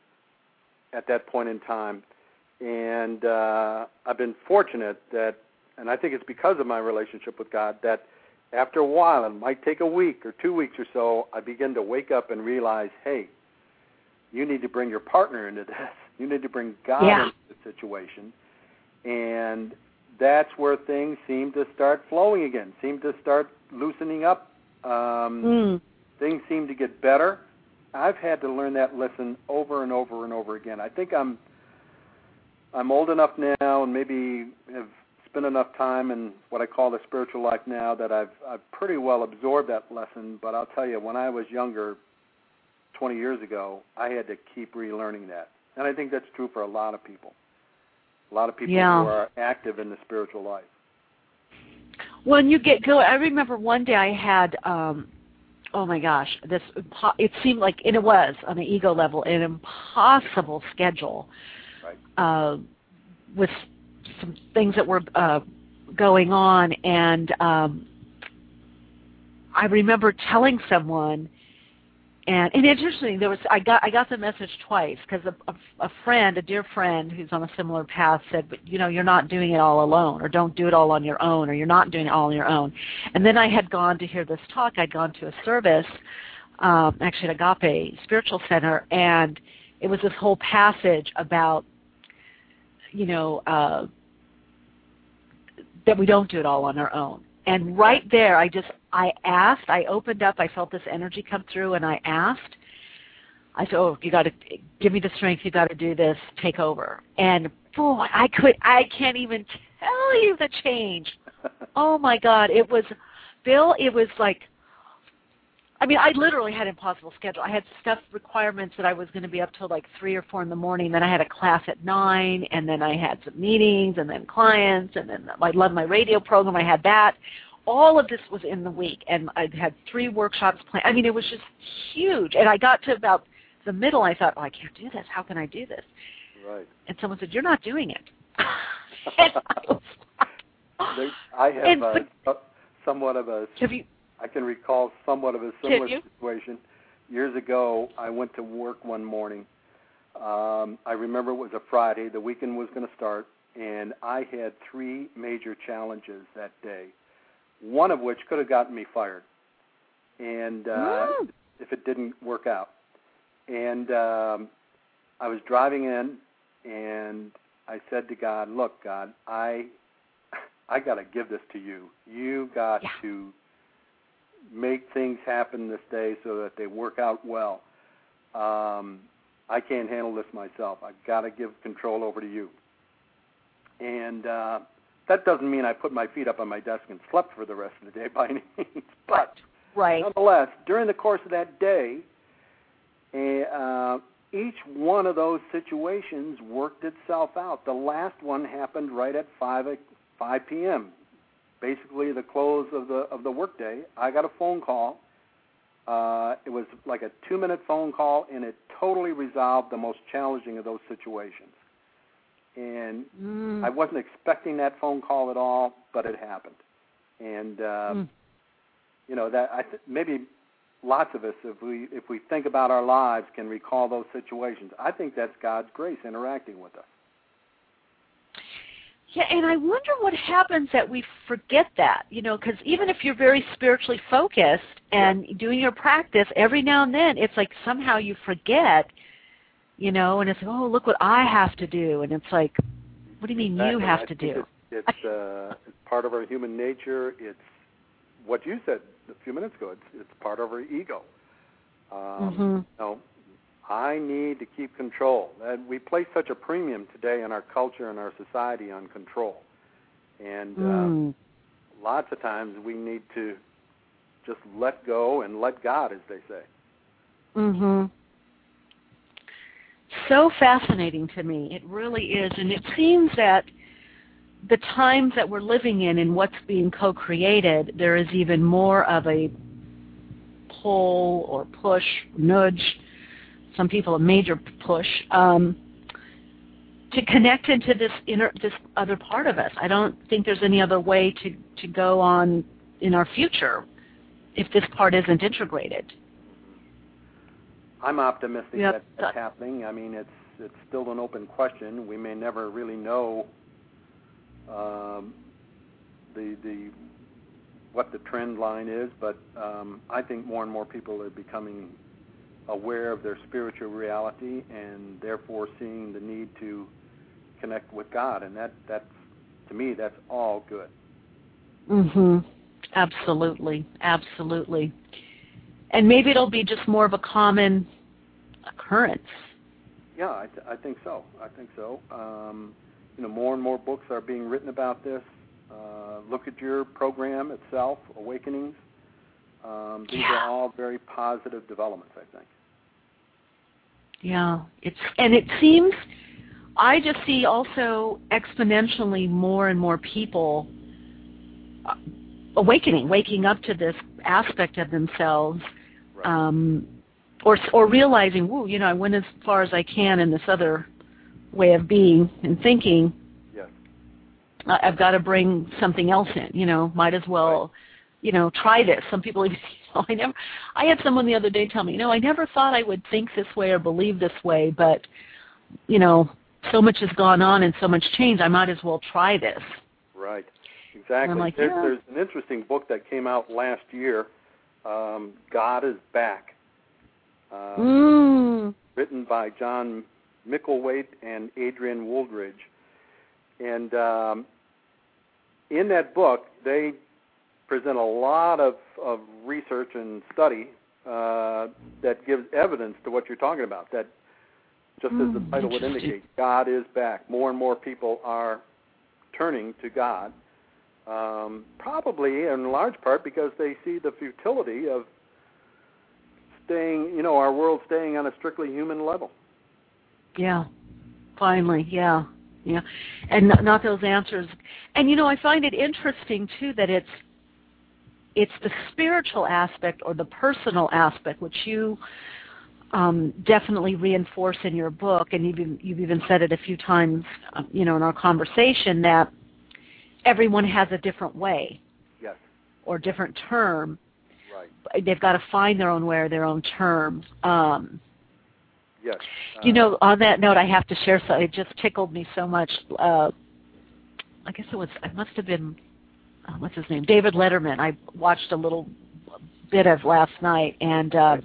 at that point in time. And uh, I've been fortunate that, and I think it's because of my relationship with God, that after a while, it might take a week or two weeks or so, I begin to wake up and realize, hey, you need to bring your partner into this. You need to bring God yeah. into the situation. And that's where things seem to start flowing again, seem to start loosening up. Um, mm. Things seem to get better. I've had to learn that lesson over and over and over again. I think I'm I'm old enough now and maybe have spent enough time in what I call the spiritual life now that I've I've pretty well absorbed that lesson. But I'll tell you, when I was younger, twenty years ago, I had to keep relearning that. And I think that's true for a lot of people. A lot of people yeah. who are active in the spiritual life. When you get going, I remember one day I had, um, oh my gosh, this, it seemed like, and it was on an ego level, an impossible schedule right. uh, with some things that were uh, going on. And um, I remember telling someone, And, and interesting, there was I got I got the message twice because a, a, a friend, a dear friend who's on a similar path said, but you know, you're not doing it all alone, or don't do it all on your own, or you're not doing it all on your own. And then I had gone to hear this talk. I'd gone to a service, um, actually at Agape Spiritual Center, and it was this whole passage about, you know, uh, that we don't do it all on our own. And right there, I just, I asked, I opened up, I felt this energy come through, and I asked, I said, oh, you got to, give me the strength, you got to do this, take over. And boy, I could, I can't even tell you the change. Oh my God, it was, Bill, it was like, I mean, I literally had an impossible schedule. I had stuff, requirements that I was going to be up till like three or four in the morning. Then I had a class at nine, and then I had some meetings, and then clients, and then I loved my radio program. I had that. All of this was in the week, and I had three workshops planned. I mean, it was just huge. And I got to about the middle, I thought, oh, I can't do this. How can I do this? Right. And someone said, you're not doing it. And I was like, I have and, uh, but, somewhat of a... Have you... I can recall somewhat of a similar situation. Years ago, I went to work one morning. Um, I remember it was a Friday. The weekend was going to start, and I had three major challenges that day, one of which could have gotten me fired, and uh, mm. if it didn't work out. And um, I was driving in, and I said to God, look, God, I, I got to give this to you. You got yeah. to make things happen this day so that they work out well. Um, I can't handle this myself. I've got to give control over to you. And uh, that doesn't mean I put my feet up on my desk and slept for the rest of the day by any means. But right. nonetheless, during the course of that day, uh, each one of those situations worked itself out. The last one happened right at five p.m., basically the close of the of the workday. I got a phone call. Uh, it was like a two-minute phone call, and it totally resolved the most challenging of those situations. And mm. I wasn't expecting that phone call at all, but it happened. And uh, mm. you know that I th- maybe lots of us, if we if we think about our lives, can recall those situations. I think that's God's grace interacting with us. Yeah, and I wonder what happens that we forget that, you know, because even if you're very spiritually focused and yeah. doing your practice, every now and then it's like somehow you forget, you know, and it's like, oh, look what I have to do. And it's like, what do you mean exactly. you have I to think do? It's, it's, uh, it's part of our human nature. It's what you said a few minutes ago. It's, it's part of our ego. Um, mm-hmm. You know, I need to keep control. And we place such a premium today in our culture and our society on control. And mm. uh, lots of times we need to just let go and let God, as they say. Mm-hmm. So fascinating to me. It really is. And it seems that the times that we're living in and what's being co-created, there is even more of a pull or push, nudge, some people a major push, um, to connect into this inner, this other part of us. I don't think there's any other way to, to go on in our future if this part isn't integrated. I'm optimistic Yep. that that's happening. I mean, it's it's still an open question. We may never really know um, the the what the trend line is, but um, I think more and more people are becoming aware of their spiritual reality and therefore seeing the need to connect with God, and that that's to me that's all good. Mhm. Absolutely, absolutely. And maybe it'll be just more of a common occurrence. Yeah, I, th- I think so. I think so. Um, you know, more and more books are being written about this. Uh, look at your program itself, Awakenings. Um, these Yeah. are all very positive developments, I think. Yeah, it's and it seems I just see also exponentially more and more people uh, awakening, waking up to this aspect of themselves, Right. um, or or realizing, whoa, you know, I went as far as I can in this other way of being and thinking. Yes. I- I've got to bring something else in. You know, might as well, Right. you know, try this. Some people, you know, I never. I had someone the other day tell me, you know, I never thought I would think this way or believe this way, but you know, so much has gone on and so much change. I might as well try this. Right. Exactly. I'm like, there, yeah. There's an interesting book that came out last year, um, God is Back, um, Mm. written by John Micklethwait and Adrian Wooldridge. And um, in that book, they present a lot of, of research and study uh, that gives evidence to what you're talking about, that just Mm, as the title would interesting. indicate, God is back. More and more people are turning to God, um, probably in large part because they see the futility of staying, you know, our world staying on a strictly human level. Yeah, finally, yeah, yeah, and not, not those answers. And you know, I find it interesting too that it's it's the spiritual aspect or the personal aspect which you um, definitely reinforce in your book, and you've even, you've even said it a few times, uh, you know, in our conversation that everyone has a different way. Yes. Or different term. Right. They've got to find their own way or their own term. Um, yes. Uh, you know, on that note, I have to share something. It just tickled me so much. Uh, I guess it was, it must have been, uh, what's his name? David Letterman. I watched a little bit of last night, and uh,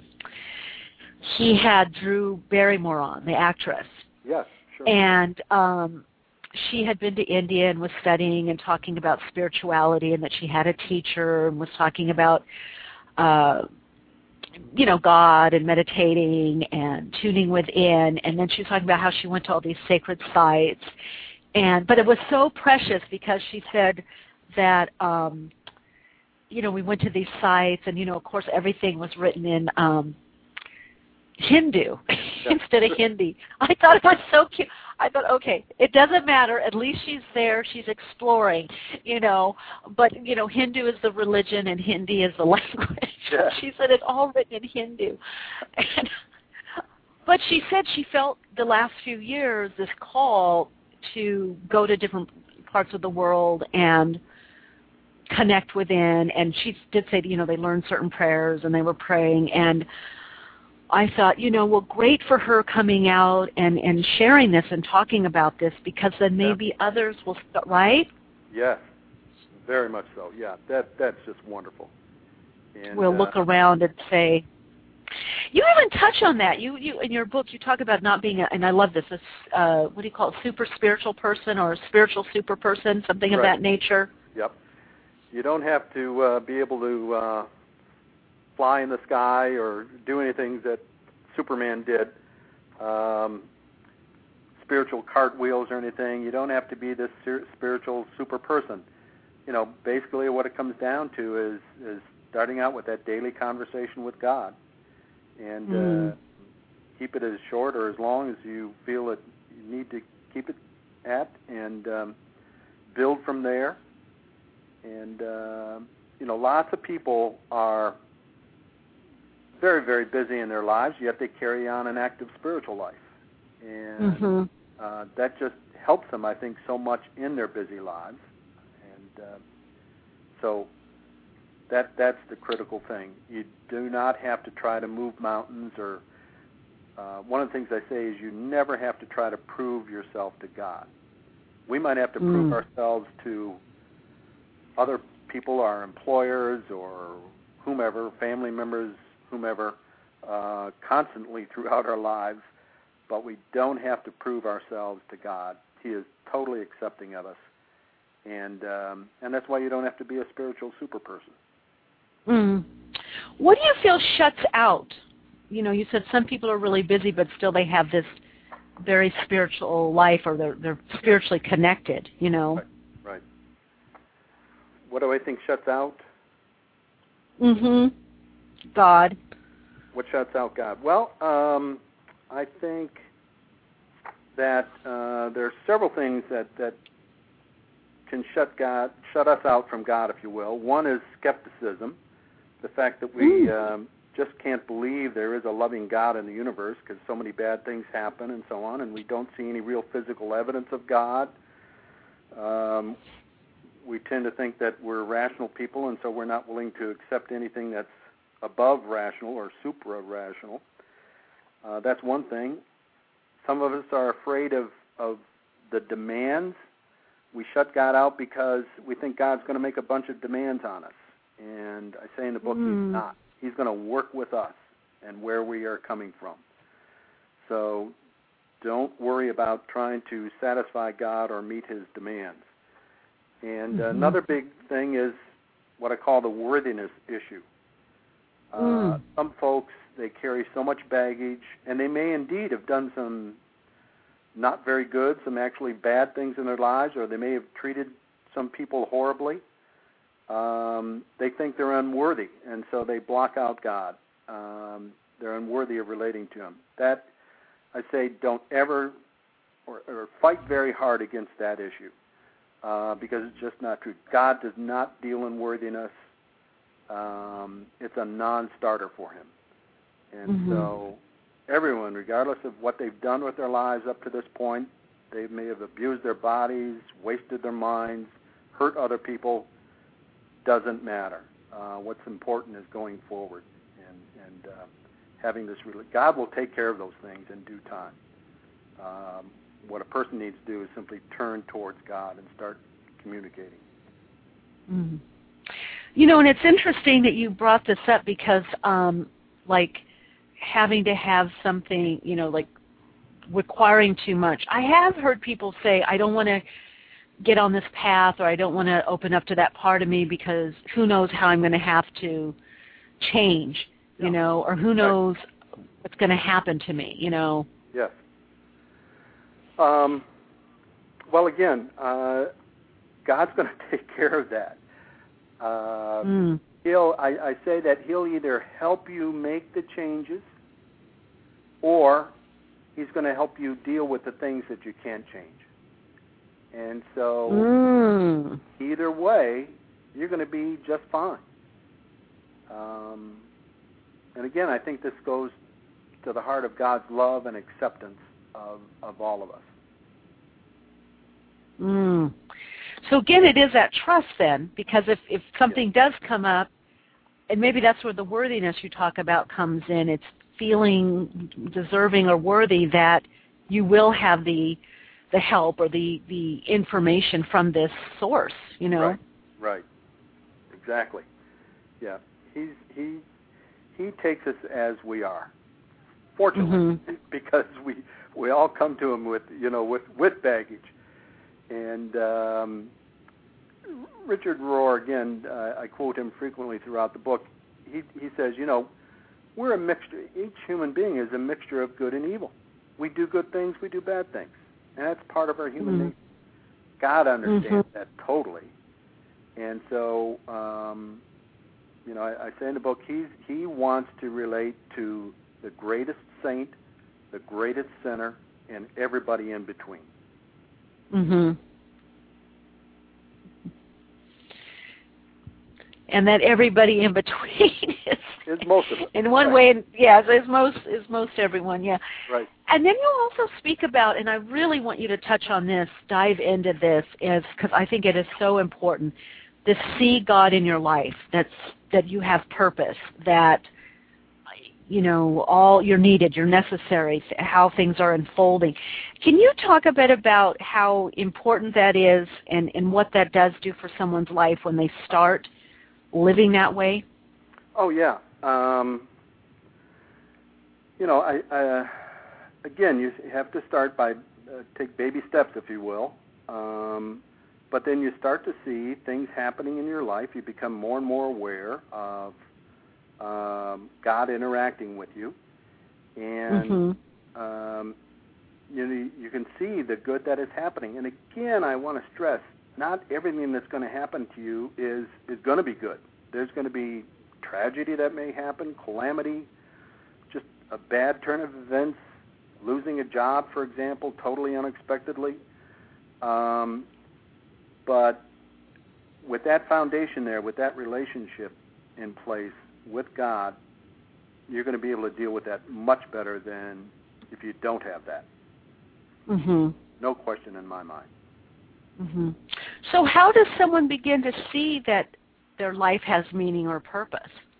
he had Drew Barrymore on, the actress. Yes, sure. And um, she had been to India and was studying and talking about spirituality, and that she had a teacher and was talking about, uh, you know, God and meditating and tuning within. And then she was talking about how she went to all these sacred sites. And but it was so precious because she said that, um, you know, we went to these sites, and, you know, of course, everything was written in um, Hindu instead of Hindi. I thought it was so cute. I thought, okay, it doesn't matter. At least she's there. She's exploring, you know. But, you know, Hindu is the religion and Hindi is the language. Yeah. She said it's all written in Hindu. And, but she said she felt the last few years this call to go to different parts of the world and connect within. And she did say, you know, they learned certain prayers and they were praying. And I thought, you know, well, great for her coming out and, and sharing this and talking about this, because then maybe yeah. others will start, right? Yes, very much so. Yeah, that that's just wonderful. And, we'll uh, look around and say, you even touch on that. You, you in your book, you talk about not being, a, and I love this, a, uh, what do you call it, super spiritual person or a spiritual super person, something right. of that nature. Yep. You don't have to uh, be able to uh, fly in the sky or do anything that Superman did, um, spiritual cartwheels or anything. You don't have to be this spiritual super person. You know, basically what it comes down to is, is starting out with that daily conversation with God, and mm. uh, keep it as short or as long as you feel it you need to keep it at, and um, build from there. And, uh, you know, lots of people are very, very busy in their lives, yet they carry on an active spiritual life. And mm-hmm. uh, that just helps them, I think, so much in their busy lives. And uh, so That that's the critical thing. You do not have to try to move mountains, or uh, one of the things I say is you never have to try to prove yourself to God. We might have to mm. prove ourselves to other people, our employers or whomever, family members, whomever, uh, constantly throughout our lives, but we don't have to prove ourselves to God. He is totally accepting of us, and um, and that's why you don't have to be a spiritual super person. Mm. What do you feel shuts out? You know, you said some people are really busy, but still they have this very spiritual life, or they're, they're spiritually connected, you know. Right, right. What do I think shuts out? Mm-hmm. God. What shuts out God? Well, um, I think that uh, there are several things that, that can shut God, shut us out from God, if you will. One is skepticism, the fact that we mm. um, just can't believe there is a loving God in the universe because so many bad things happen and so on, and we don't see any real physical evidence of God. Um, we tend to think that we're rational people, and so we're not willing to accept anything that's above rational or supra-rational. Uh, that's one thing. Some of us are afraid of, of the demands. We shut God out because we think God's going to make a bunch of demands on us. And I say in the book, mm. he's not. He's going to work with us and where we are coming from. So don't worry about trying to satisfy God or meet his demands. And mm-hmm. another big thing is what I call the worthiness issue. Uh, mm. Some folks, they carry so much baggage, and they may indeed have done some not very good, some actually bad things in their lives, or they may have treated some people horribly. Um, they think they're unworthy, and so they block out God. Um, they're unworthy of relating to him. That, I say, don't ever or, or fight very hard against that issue uh, because it's just not true. God does not deal in worthiness. Um, it's a non-starter for him. And mm-hmm. so everyone, regardless of what they've done with their lives up to this point, they may have abused their bodies, wasted their minds, hurt other people, doesn't matter. Uh, what's important is going forward and, and uh, having this. Re- God will take care of those things in due time. Um, what a person needs to do is simply turn towards God and start communicating. Mm-hmm. You know, and it's interesting that you brought this up because, um, like, having to have something, you know, like requiring too much. I have heard people say, I don't want to get on this path, or I don't want to open up to that part of me because who knows how I'm going to have to change, you yeah. know, or who knows right. what's going to happen to me, you know. Yes. Um, well, again, uh, God's going to take care of that. Uh, mm. He'll. I, I say that he'll either help you make the changes, or he's going to help you deal with the things that you can't change. And so, mm. either way, you're going to be just fine. Um, and again, I think this goes to the heart of God's love and acceptance of, of all of us. Mm. So again, it is that trust then, because if, if something does come up, and maybe that's where the worthiness you talk about comes in, it's feeling deserving or worthy that you will have the the help or the, the information from this source, you know? Right, right. Exactly. Yeah. He's, he he takes us as we are, fortunately, mm-hmm. because we we all come to him with, you know, with, with baggage. And um, Richard Rohr, again, uh, I quote him frequently throughout the book, he he says, you know, we're a mixture, each human being is a mixture of good and evil. We do good things, we do bad things. And that's part of our human mm-hmm. nature. God understands mm-hmm. that totally. And so, um, you know, I, I say in the book, he's, he wants to relate to the greatest saint, the greatest sinner, and everybody in between. Mm-hmm. And that everybody in between is, is most of it. In one right. way, yes, is most is most everyone, yeah. Right. And then you also speak about, and I really want you to touch on this, dive into this, is because I think it is so important. To see God in your life. That's that you have purpose, that you know all you're needed, you're necessary, how things are unfolding. Can you talk a bit about how important that is, and, and what that does do for someone's life when they start living that way? Oh yeah. Um, you know, I, I uh, again, you have to start by uh, take baby steps, if you will. Um, but then you start to see things happening in your life. You become more and more aware of um, God interacting with you, and mm-hmm. um, you know, you can see the good that is happening. And again, I want to stress, not everything that's going to happen to you is is going to be good. There's going to be tragedy that may happen, calamity, just a bad turn of events, losing a job, for example, totally unexpectedly. Um, but with that foundation there, with that relationship in place with God, you're going to be able to deal with that much better than if you don't have that. Mm-hmm. No question in my mind. Mm-hmm. So how does someone begin to see that their life has meaning or purpose?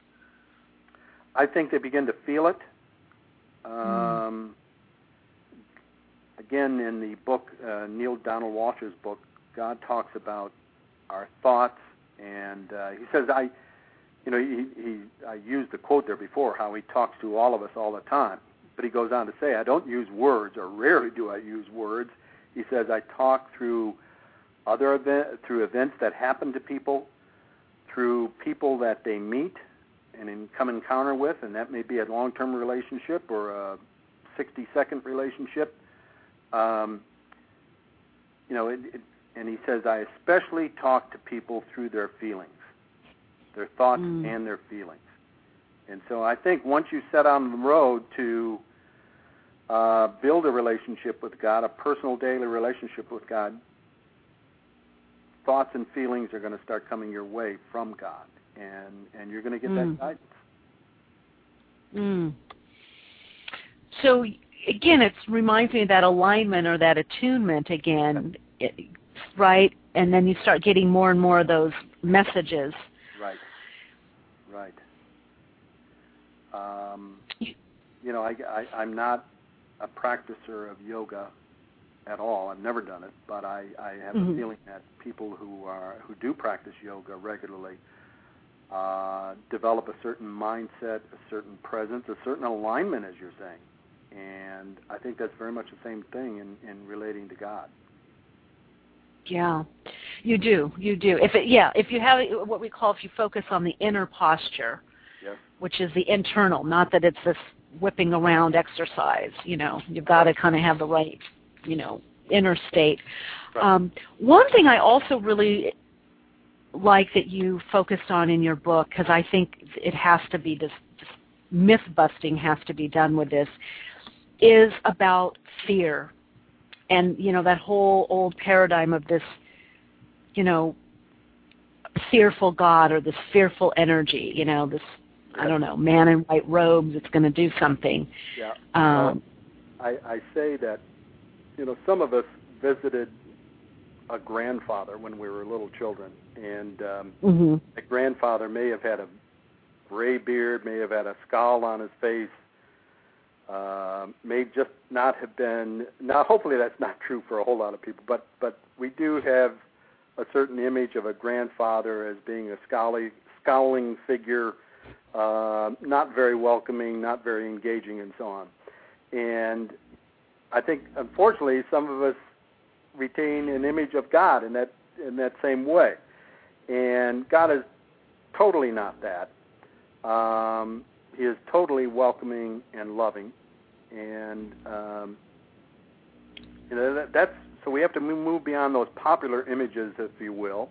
I think they begin to feel it. Um, mm. Again, in the book, uh, Neil Donald Walsch's book, God talks about our thoughts, and uh, he says, I, you know, he, he, I used the quote there before, how he talks to all of us all the time. But he goes on to say, I don't use words, or rarely do I use words. He says, I talk through other event, through events that happen to people, through people that they meet and in, come encounter with, and that may be a long-term relationship or a sixty-second relationship. Um, you know, it, it, and he says, I especially talk to people through their feelings, their thoughts mm. and their feelings. And so I think once you set on the road to uh, build a relationship with God, a personal daily relationship with God, thoughts and feelings are going to start coming your way from God, and, and you're going to get mm. that guidance. Mm. So, again, it reminds me of that alignment or that attunement again, it, right? And then you start getting more and more of those messages. Right, right. Um, you know, I, I, I'm not a practicer of yoga at all. I've never done it, but I, I have mm-hmm. a feeling that people who are who do practice yoga regularly uh, develop a certain mindset, a certain presence, a certain alignment, as you're saying. And I think that's very much the same thing in, in relating to God. Yeah, you do. You do. If it, yeah, if you have what we call, if you focus on the inner posture, yes. which is the internal, not that it's this whipping around exercise. You know, you've got to kind of have the right, you know, inner state. Right. Um, one thing I also really like that you focused on in your book, because I think it has to be this, this myth busting has to be done with this, is about fear. And, you know, that whole old paradigm of this, you know, fearful God or this fearful energy, you know, this, yeah. I don't know, man in white robes, it's going to do something. Yeah. Um, well, I, I say that, you know, some of us visited a grandfather when we were little children, and um, mm-hmm. the grandfather may have had a gray beard, may have had a scowl on his face, uh, may just not have been, now hopefully that's not true for a whole lot of people, but, but we do have a certain image of a grandfather as being a scowly, scowling figure, uh, not very welcoming, not very engaging, and so on. And I think, unfortunately, some of us retain an image of God in that in that same way. And God is totally not that. Um, he is totally welcoming and loving. And um, you know that, that's so we have to move beyond those popular images, if you will,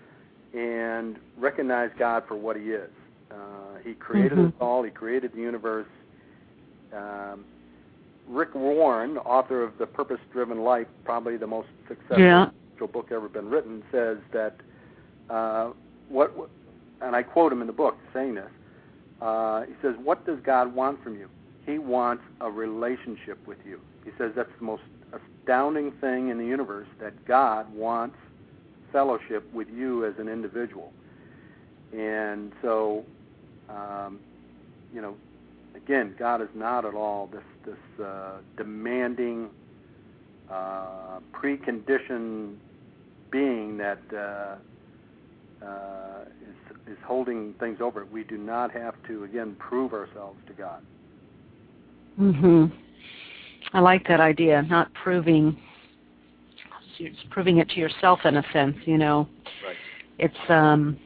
and recognize God for what He is. Uh, he created mm-hmm. us all. He created the universe. Um, Rick Warren, author of The Purpose-Driven Life, probably the most successful yeah. book ever been written, says that uh, what, and I quote him in the book saying this. Uh, he says, "What does God want from you? He wants a relationship with you." He says that's the most astounding thing in the universe, that God wants fellowship with you as an individual. And so, um, you know, again, God is not at all this this uh, demanding, uh, preconditioned being that uh, uh, is is holding things over. We do not have to, again, prove ourselves to God. Mhm. I like that idea. Not proving, you're just proving it to yourself in a sense. You know. Right. It's um.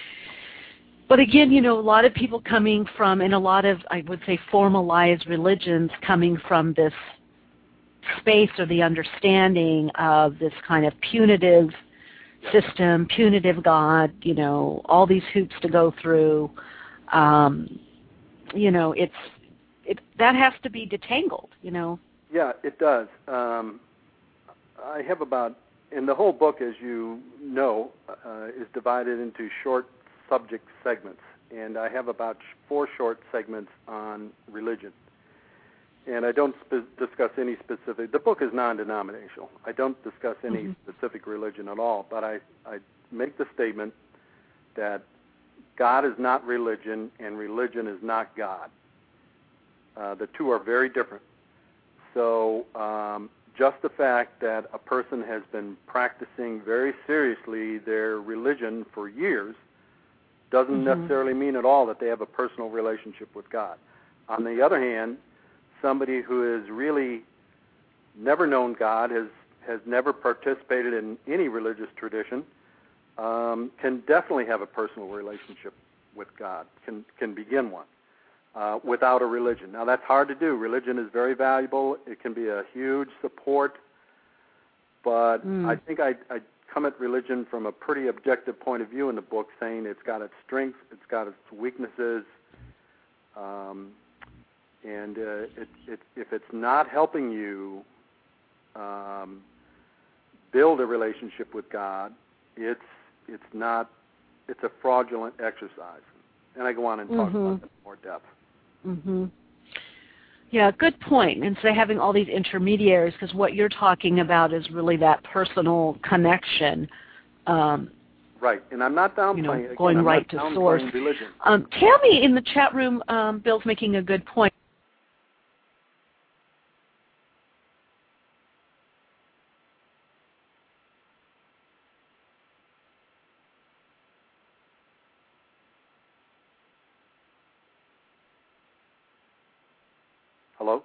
But again, you know, a lot of people coming from, and a lot of, I would say, formalized religions coming from this space or the understanding of this kind of punitive system, punitive God, you know, all these hoops to go through. Um, you know, it's it that has to be detangled, you know. Yeah, it does. Um, I have about, and the whole book, as you know, uh, is divided into short subject segments, and I have about four short segments on religion. And I don't spe- discuss any specific, the book is non-denominational. I don't discuss any mm-hmm. specific religion at all, but I, I make the statement that God is not religion and religion is not God. Uh, the two are very different. So um, just the fact that a person has been practicing very seriously their religion for years doesn't mm-hmm. necessarily mean at all that they have a personal relationship with God. On the other hand, somebody who has really never known God, has, has never participated in any religious tradition, um, can definitely have a personal relationship with God, can, can begin one uh, without a religion. Now, that's hard to do. Religion is very valuable. It can be a huge support, but mm. I think I, I come at religion from a pretty objective point of view in the book, saying it's got its strengths, it's got its weaknesses, um, and uh, it, it, if it's not helping you um, build a relationship with God, it's it's not it's a fraudulent exercise. And I go on and talk mm-hmm. about that in more depth. Mm-hmm. Yeah, good point. And so having all these intermediaries, because what you're talking about is really that personal connection. Um, right, and I'm not downplaying, you know, again, going I'm right not to source. Religion. Um, Tammy in the chat room, um, Bill's making a good point. Hello?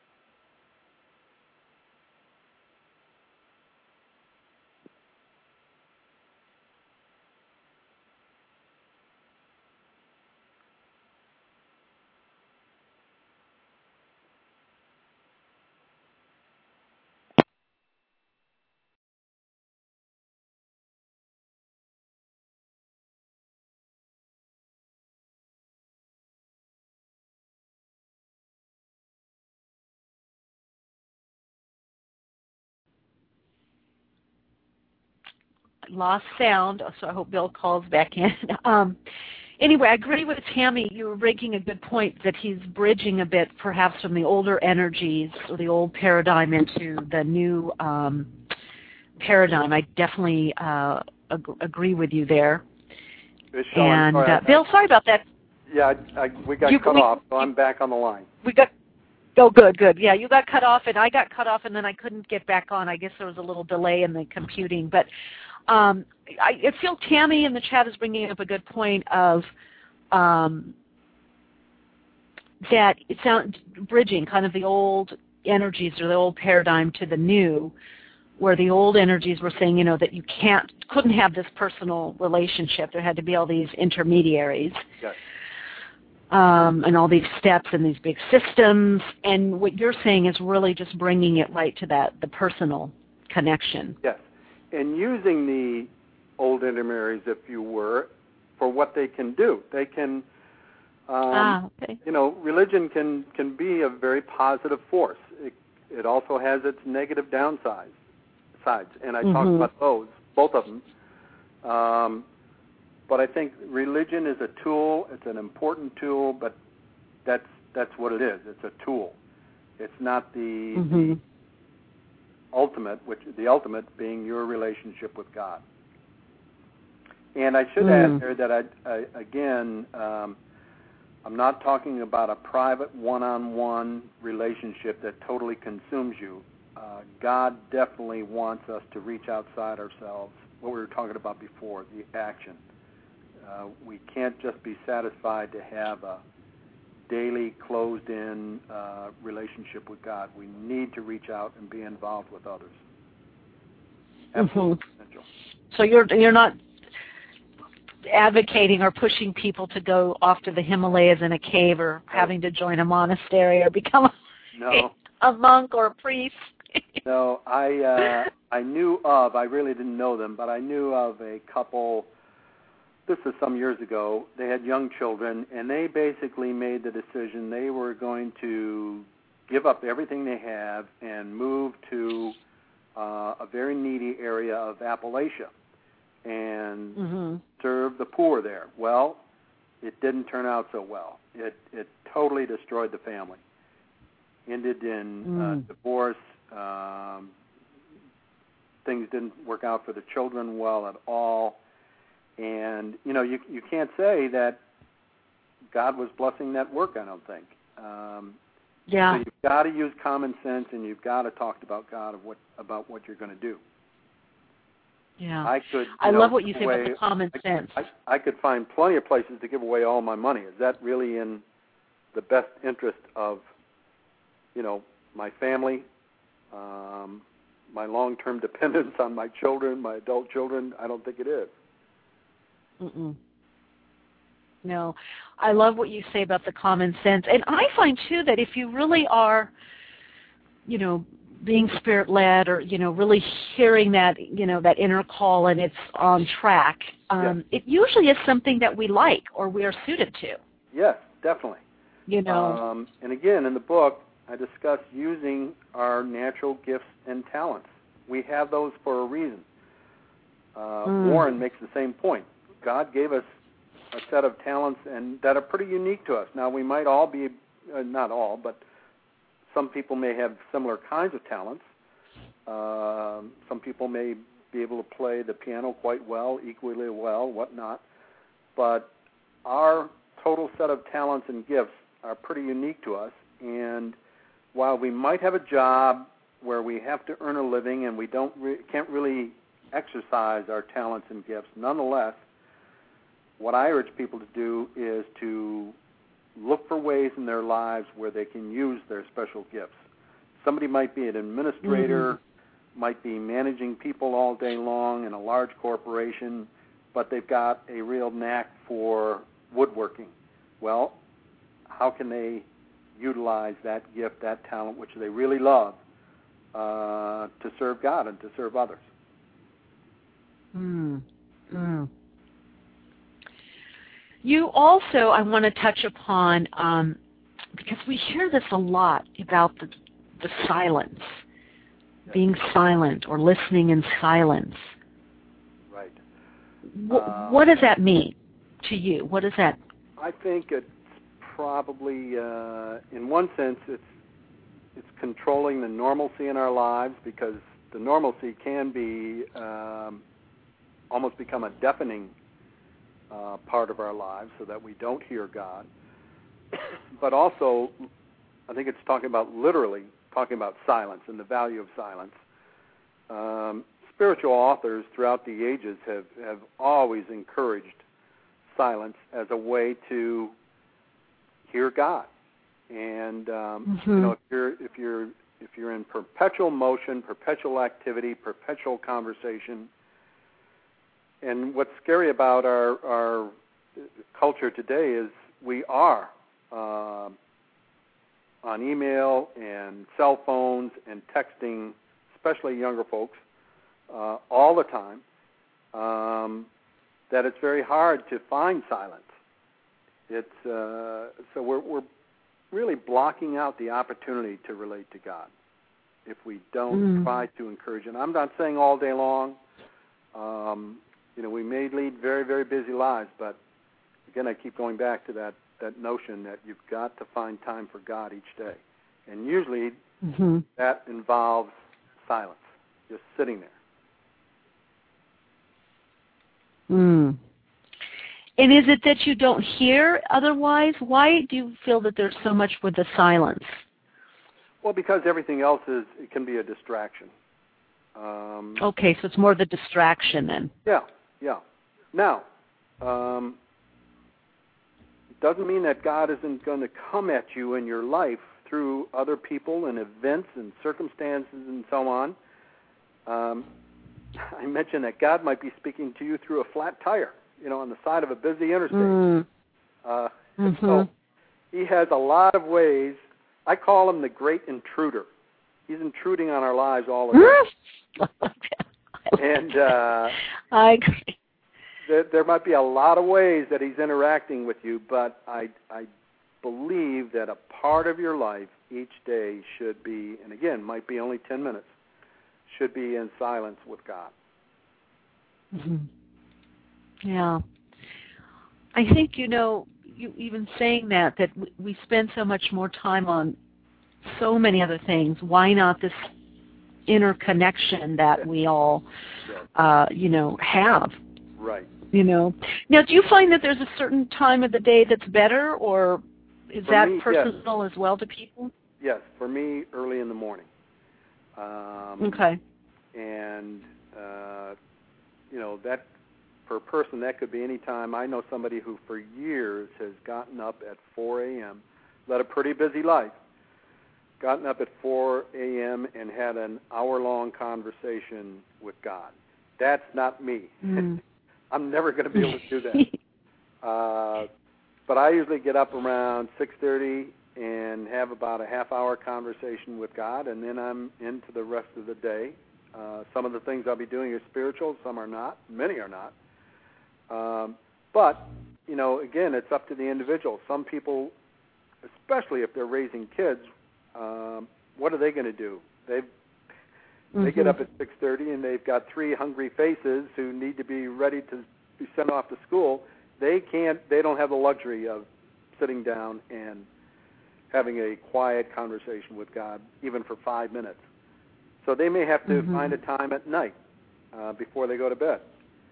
Lost sound, so I hope Bill calls back in. Um, anyway, I agree with Tammy. You were making a good point that he's bridging a bit perhaps from the older energies or the old paradigm into the new um, paradigm. I definitely uh, ag- agree with you there. Michelle, and sorry, uh, Bill, sorry about that. Yeah, I, I, we got you, cut we, off, so I'm back on the line. We got Oh, good, good. Yeah, you got cut off, and I got cut off, and then I couldn't get back on. I guess there was a little delay in the computing. But um, I, I feel Tammy in the chat is bringing up a good point of um, that it sounds bridging kind of the old energies or the old paradigm to the new, where the old energies were saying, you know, that you can't, couldn't have this personal relationship. There had to be all these intermediaries. Yes. Um, and all these steps and these big systems, and what you're saying is really just bringing it right to that, the personal connection. Yes, and using the old intermediaries, if you were, for what they can do. They can, um, ah, okay. you know, religion can, can be a very positive force. It, it also has its negative downsides, sides, and I mm-hmm. talk about those, both of them. Um, But I think religion is a tool. It's an important tool, but that's that's what it is. It's a tool. It's not the, mm-hmm. the ultimate, which the ultimate being your relationship with God. And I should Mm. add there that, I, I again, um, I'm not talking about a private one-on-one relationship that totally consumes you. Uh, God definitely wants us to reach outside ourselves, what we were talking about before, the action. Uh, we can't just be satisfied to have a daily, closed-in uh, relationship with God. We need to reach out and be involved with others. Absolutely Mm-hmm. essential. So you're you're not advocating or pushing people to go off to the Himalayas in a cave, or no. having to join a monastery or become a, no. a monk or a priest. No, I uh, I knew of, I really didn't know them, but I knew of a couple, this was some years ago, they had young children, and they basically made the decision they were going to give up everything they have and move to uh, a very needy area of Appalachia and Mm-hmm. serve the poor there. Well, it didn't turn out so well. It it totally destroyed the family. Ended in Mm. uh, divorce. Um, things didn't work out for the children well at all. And, you know, you you can't say that God was blessing that work, I don't think. Um, Yeah. so you've got to use common sense, and you've got to talk about God of what about what you're going to do. Yeah. I could. I know, love what you say away, about the common I, sense. I, I could find plenty of places to give away all my money. Is that really in the best interest of, you know, my family, um, my long-term dependence on my children, my adult children? I don't think it is. Mm-mm. No, I love what you say about the common sense. And I find, too, that if you really are, you know, being spirit-led, or, you know, really hearing that, you know, that inner call and it's on track, um, yes. it usually is something that we like or we are suited to. Yes, definitely. You know. Um, and again, in the book, I discuss using our natural gifts and talents. We have those for a reason. Uh, Mm. Warren makes the same point. God gave us a set of talents and that are pretty unique to us. Now, we might all be, uh, not all, but some people may have similar kinds of talents. Uh, some people may be able to play the piano quite well, equally well, whatnot. But our total set of talents and gifts are pretty unique to us. And while we might have a job where we have to earn a living and we don't re- can't really exercise our talents and gifts, nonetheless, what I urge people to do is to look for ways in their lives where they can use their special gifts. Somebody might be an administrator, mm-hmm. might be managing people all day long in a large corporation, but they've got a real knack for woodworking. Well, how can they utilize that gift, that talent, which they really love, uh, to serve God and to serve others? Mm. Mm. You also, I want to touch upon, um, because we hear this a lot about the, the silence, yes. being silent or listening in silence. Right. W- uh, what does that mean to you? What is that? I think it's probably, uh, in one sense, it's it's controlling the normalcy in our lives, because the normalcy can be um, almost become a deafening Uh, part of our lives, so that we don't hear God. But also, I think it's talking about, literally talking about silence and the value of silence. Um, spiritual authors throughout the ages have, have always encouraged silence as a way to hear God. And um, mm-hmm. you know, if you're if you're if you're in perpetual motion, perpetual activity, perpetual conversation. And what's scary about our, our culture today is we are uh, on email and cell phones and texting, especially younger folks, uh, all the time, um, that it's very hard to find silence. It's uh, so we're, we're really blocking out the opportunity to relate to God if we don't mm. try to encourage. And I'm not saying all day long. Um, You know, we may lead very, very busy lives, but again, I keep going back to that, that notion that you've got to find time for God each day. And usually mm-hmm. that involves silence, just sitting there. Mm. And is it that you don't hear otherwise? Why do you feel that there's so much with the silence? Well, because everything else is, it can be a distraction. Um, okay, so it's more the distraction then. Yeah, yeah. Now, um, it doesn't mean that God isn't going to come at you in your life through other people and events and circumstances and so on. Um, I mentioned that God might be speaking to you through a flat tire, you know, on the side of a busy interstate. Mm. Uh, mm-hmm. So he has a lot of ways. I call him the great intruder. He's intruding on our lives all the time. and uh, I agree. There, there might be a lot of ways that he's interacting with you, but I, I believe that a part of your life each day should be, and again, might be only ten minutes, should be in silence with God. Mm-hmm. Yeah. I think, you know, you even saying that, that we spend so much more time on so many other things. Why not this inner connection that we all, uh, you know, have? Right. You know. Now, do you find that there's a certain time of the day that's better, or is for that me, personal yes. as well to people? Yes, for me, early in the morning. Um, okay. And, uh, you know, that, for a person, that could be any time. I know somebody who for years has gotten up at four a.m., led a pretty busy life, gotten up at four a.m. and had an hour-long conversation with God. That's not me. Mm. I'm never going to be able to do that. uh, but I usually get up around six thirty and have about a half-hour conversation with God, and then I'm into the rest of the day. Uh, some of the things I'll be doing are spiritual, some are not. Many are not. Um, but, you know, again, it's up to the individual. Some people, especially if they're raising kids, um, what are they going to do? They've Mm-hmm. They get up at six thirty and they've got three hungry faces who need to be ready to be sent off to school. They can't. They don't have the luxury of sitting down and having a quiet conversation with God, even for five minutes. So they may have to mm-hmm. find a time at night uh, before they go to bed,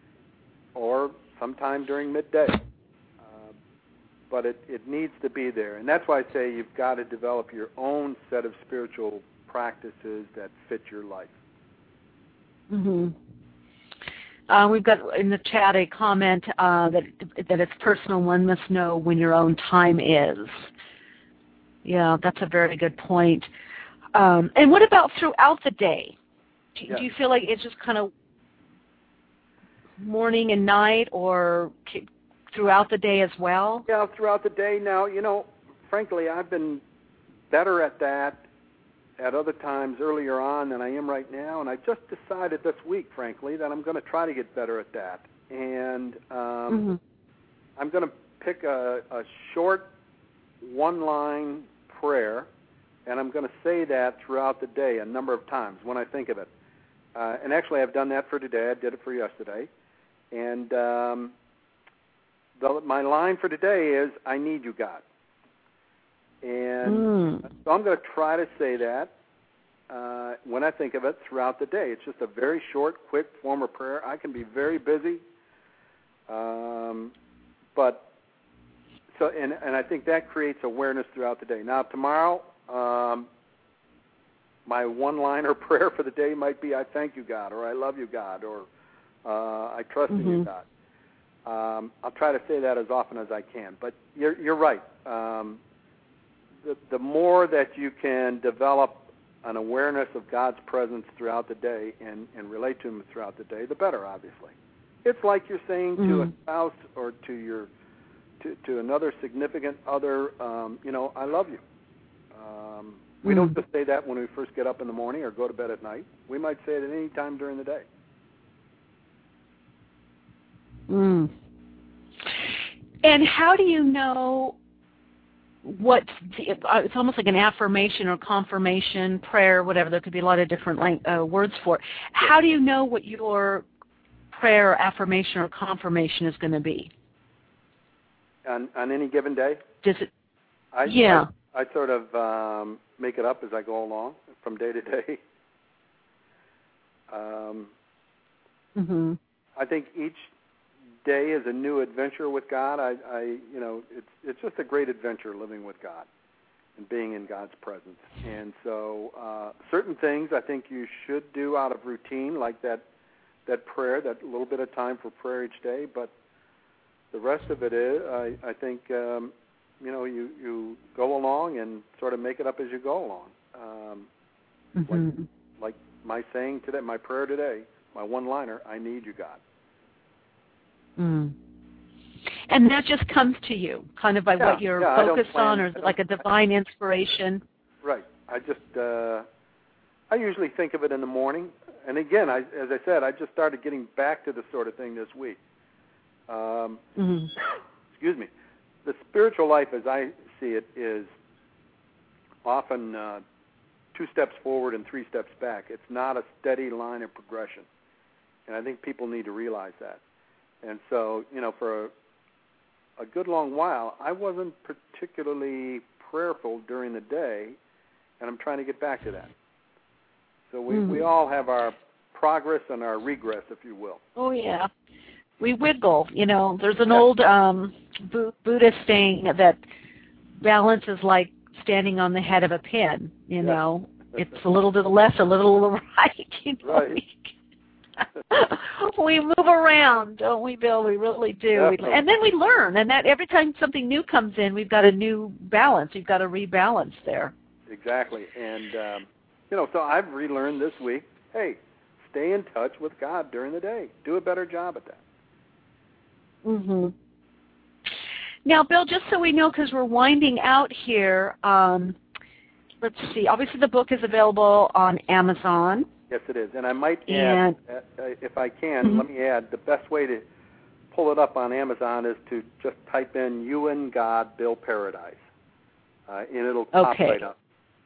or sometime during midday. Uh, but it, it needs to be there, and that's why I say you've got to develop your own set of spiritual practices that fit your life. Mm-hmm. Uh, we've got in the chat a comment uh, that that it's personal. One must know when your own time is. Yeah, that's a very good point. Um, and what about throughout the day? Do, yes. do you feel like it's just kind of morning and night, or throughout the day as well? Yeah, throughout the day. Now, you know, frankly, I've been better at that at other times earlier on than I am right now, and I just decided this week, frankly, that I'm going to try to get better at that. And um, mm-hmm. I'm going to pick a, a short one-line prayer, and I'm going to say that throughout the day a number of times when I think of it. Uh, and actually, I've done that for today. I did it for yesterday. And um, the, my line for today is, I need you, God. And mm. so I'm going to try to say that uh, when I think of it throughout the day. It's just a very short, quick form of prayer. I can be very busy, um, but so and, and I think that creates awareness throughout the day. Now, tomorrow, um, my one-liner prayer for the day might be, I thank you, God, or I love you, God, or uh, I trust mm-hmm. in you, God. Um, I'll try to say that as often as I can. But you're, you're right. Um, The, the more that you can develop an awareness of God's presence throughout the day and, and relate to Him throughout the day, the better, obviously. It's like you're saying mm-hmm. to a spouse or to your to, to another significant other, um, you know, I love you. Um, we mm-hmm. don't just say that when we first get up in the morning or go to bed at night. We might say it at any time during the day. Mm. And how do you know what it's almost like an affirmation or confirmation prayer, whatever? There could be a lot of different uh, words for it. How do you know what your prayer or affirmation or confirmation is going to be on on any given day? Does it? I, yeah. I, I sort of um, make it up as I go along from day to day. Um, mm-hmm. I think each day is a new adventure with God. I, I you know, it's it's just a great adventure living with God and being in God's presence. And so uh, certain things I think you should do out of routine, like that that prayer, that little bit of time for prayer each day. But the rest of it is, I, I think, um, you know, you, you go along and sort of make it up as you go along. Um, mm-hmm. like, like my saying today, my prayer today, my one-liner, I need you, God. Mm. And that just comes to you, kind of by yeah, what you're yeah, focused plan, on, or is it like a divine inspiration? Right. I just, uh, I usually think of it in the morning. And again, I, as I said, I just started getting back to this sort of thing this week. Um, mm-hmm. Excuse me. The spiritual life, as I see it, is often uh, two steps forward and three steps back. It's not a steady line of progression. And I think people need to realize that. And so, you know, for a, a good long while, I wasn't particularly prayerful during the day, and I'm trying to get back to that. So we, mm-hmm. we all have our progress and our regress, if you will. Oh, yeah. We wiggle, you know. There's an yeah. old um, Bu- Buddhist saying that balance is like standing on the head of a pin, you yeah. know. It's a little to the left, a little to the right, you know. Right. We move around, don't we, Bill? We really do. We, and then we learn, and that every time something new comes in, we've got a new balance. We've got to rebalance there. Exactly. And, um, you know, so I've relearned this week, hey, stay in touch with God during the day. Do a better job at that. Mm-hmm. Now, Bill, just so we know, because we're winding out here, um, let's see. Obviously, the book is available on Amazon. Yes, it is. And I might add, uh, if I can, mm-hmm. let me add, the best way to pull it up on Amazon is to just type in You and God, Bill Paradise, uh, and it'll pop okay. right up.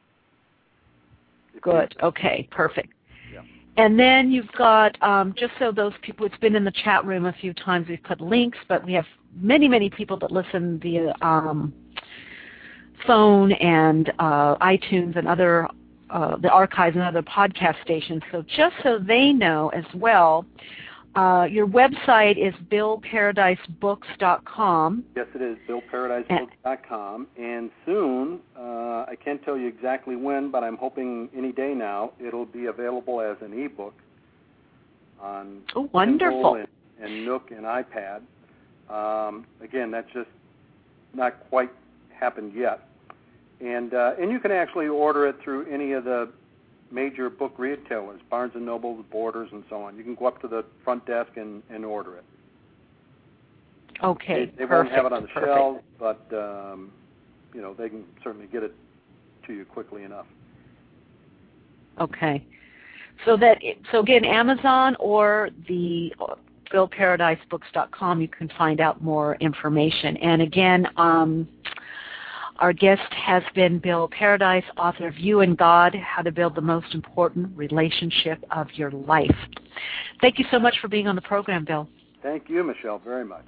If Good. You... Okay, perfect. Yeah. And then you've got, um, just so those people, it's been in the chat room a few times, we've put links, but we have many, many people that listen via um, phone and uh, iTunes and other Uh, the archives and other podcast stations. So just so they know as well, uh, your website is bill paradise books dot com. Yes, it is, bill paradise books dot com. And soon, uh, I can't tell you exactly when, but I'm hoping any day now, it'll be available as an ebook on oh, wonderful. Kindle and, and Nook and iPad. Um, again, that's just not quite happened yet. And uh, and you can actually order it through any of the major book retailers, Barnes and Noble, Borders, and so on. You can go up to the front desk and, and order it. Okay, They, they perfect, won't have it on the perfect. shelves, but um, you know they can certainly get it to you quickly enough. Okay, so that so again, Amazon or the bill paradise books dot com, you can find out more information. And again. Um, Our guest has been Bill Paradise, author of You and God, How to Build the Most Important Relationship of Your Life. Thank you so much for being on the program, Bill. Thank you, Michelle, very much.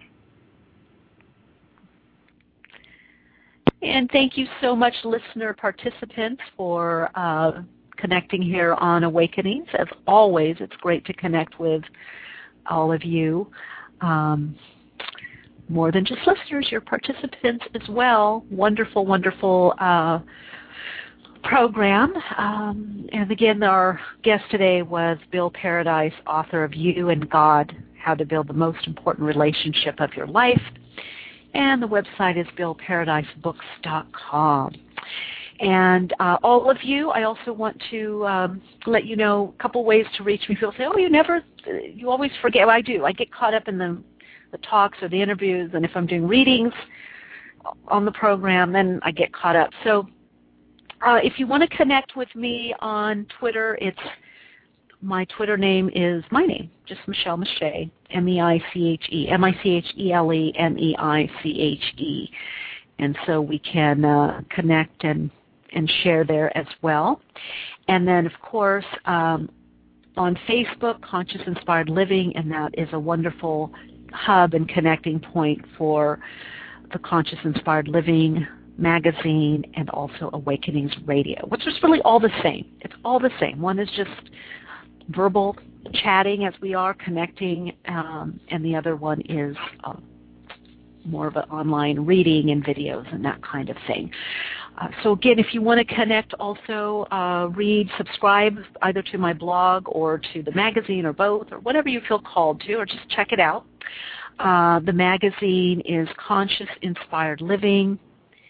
And thank you so much, listener participants, for uh, connecting here on Awakenings. As always, it's great to connect with all of you. Um, More than just listeners, you're participants as well. Wonderful, wonderful uh, program. Um, and again, our guest today was Bill Paradise, author of You and God, How to Build the Most Important Relationship of Your Life. And the website is bill paradise books dot com. And uh, all of you, I also want to um, let you know a couple ways to reach me. People say, oh, you never, you always forget. Well, I do. I get caught up in the the talks or the interviews, and if I'm doing readings on the program, then I get caught up. So uh, if you want to connect with me on Twitter, it's my Twitter name is my name, just Michelle Meiche, M E I C H E, M I C H E L E, M E I C H E. And so we can uh, connect and, and share there as well. And then, of course, um, on Facebook, Conscious Inspired Living, and that is a wonderful hub and connecting point for the Conscious Inspired Living magazine and also Awakenings Radio, which is really all the same. It's all the same. One is just verbal chatting as we are, connecting, um, and the other one is uh, more of an online reading and videos and that kind of thing. Uh, so again, if you want to connect also, uh, read, subscribe either to my blog or to the magazine or both or whatever you feel called to, or just check it out. Uh, the magazine is conscious inspired living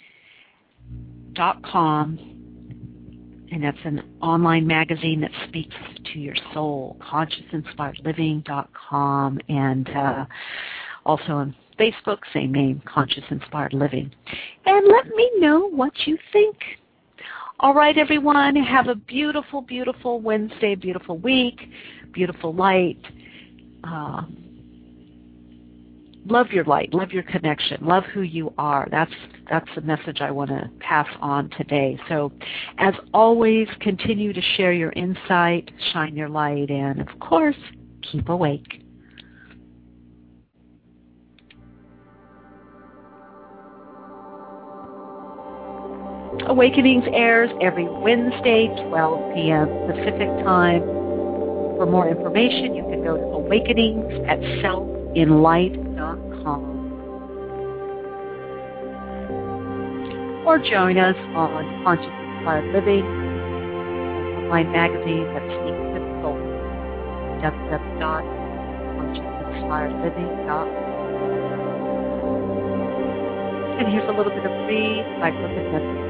dot com, and that's an online magazine that speaks to your soul, conscious inspired living dot com, and uh, also on Facebook, same name, Conscious Inspired Living. And let me know what you think. All right, everyone, have a beautiful, beautiful Wednesday, beautiful week, beautiful light. Uh, love your light, love your connection, love who you are. That's that's the message I want to pass on today. So as always, continue to share your insight, shine your light, and of course, keep awake. Awakenings airs every Wednesday, twelve p.m. Pacific Time. For more information, you can go to awakenings at self in light dot com. Or join us on Conscious Inspired Living, an online magazine that speaks to the soul. w w w dot conscious inspired living dot com. And here's a little bit of free psychedelic message.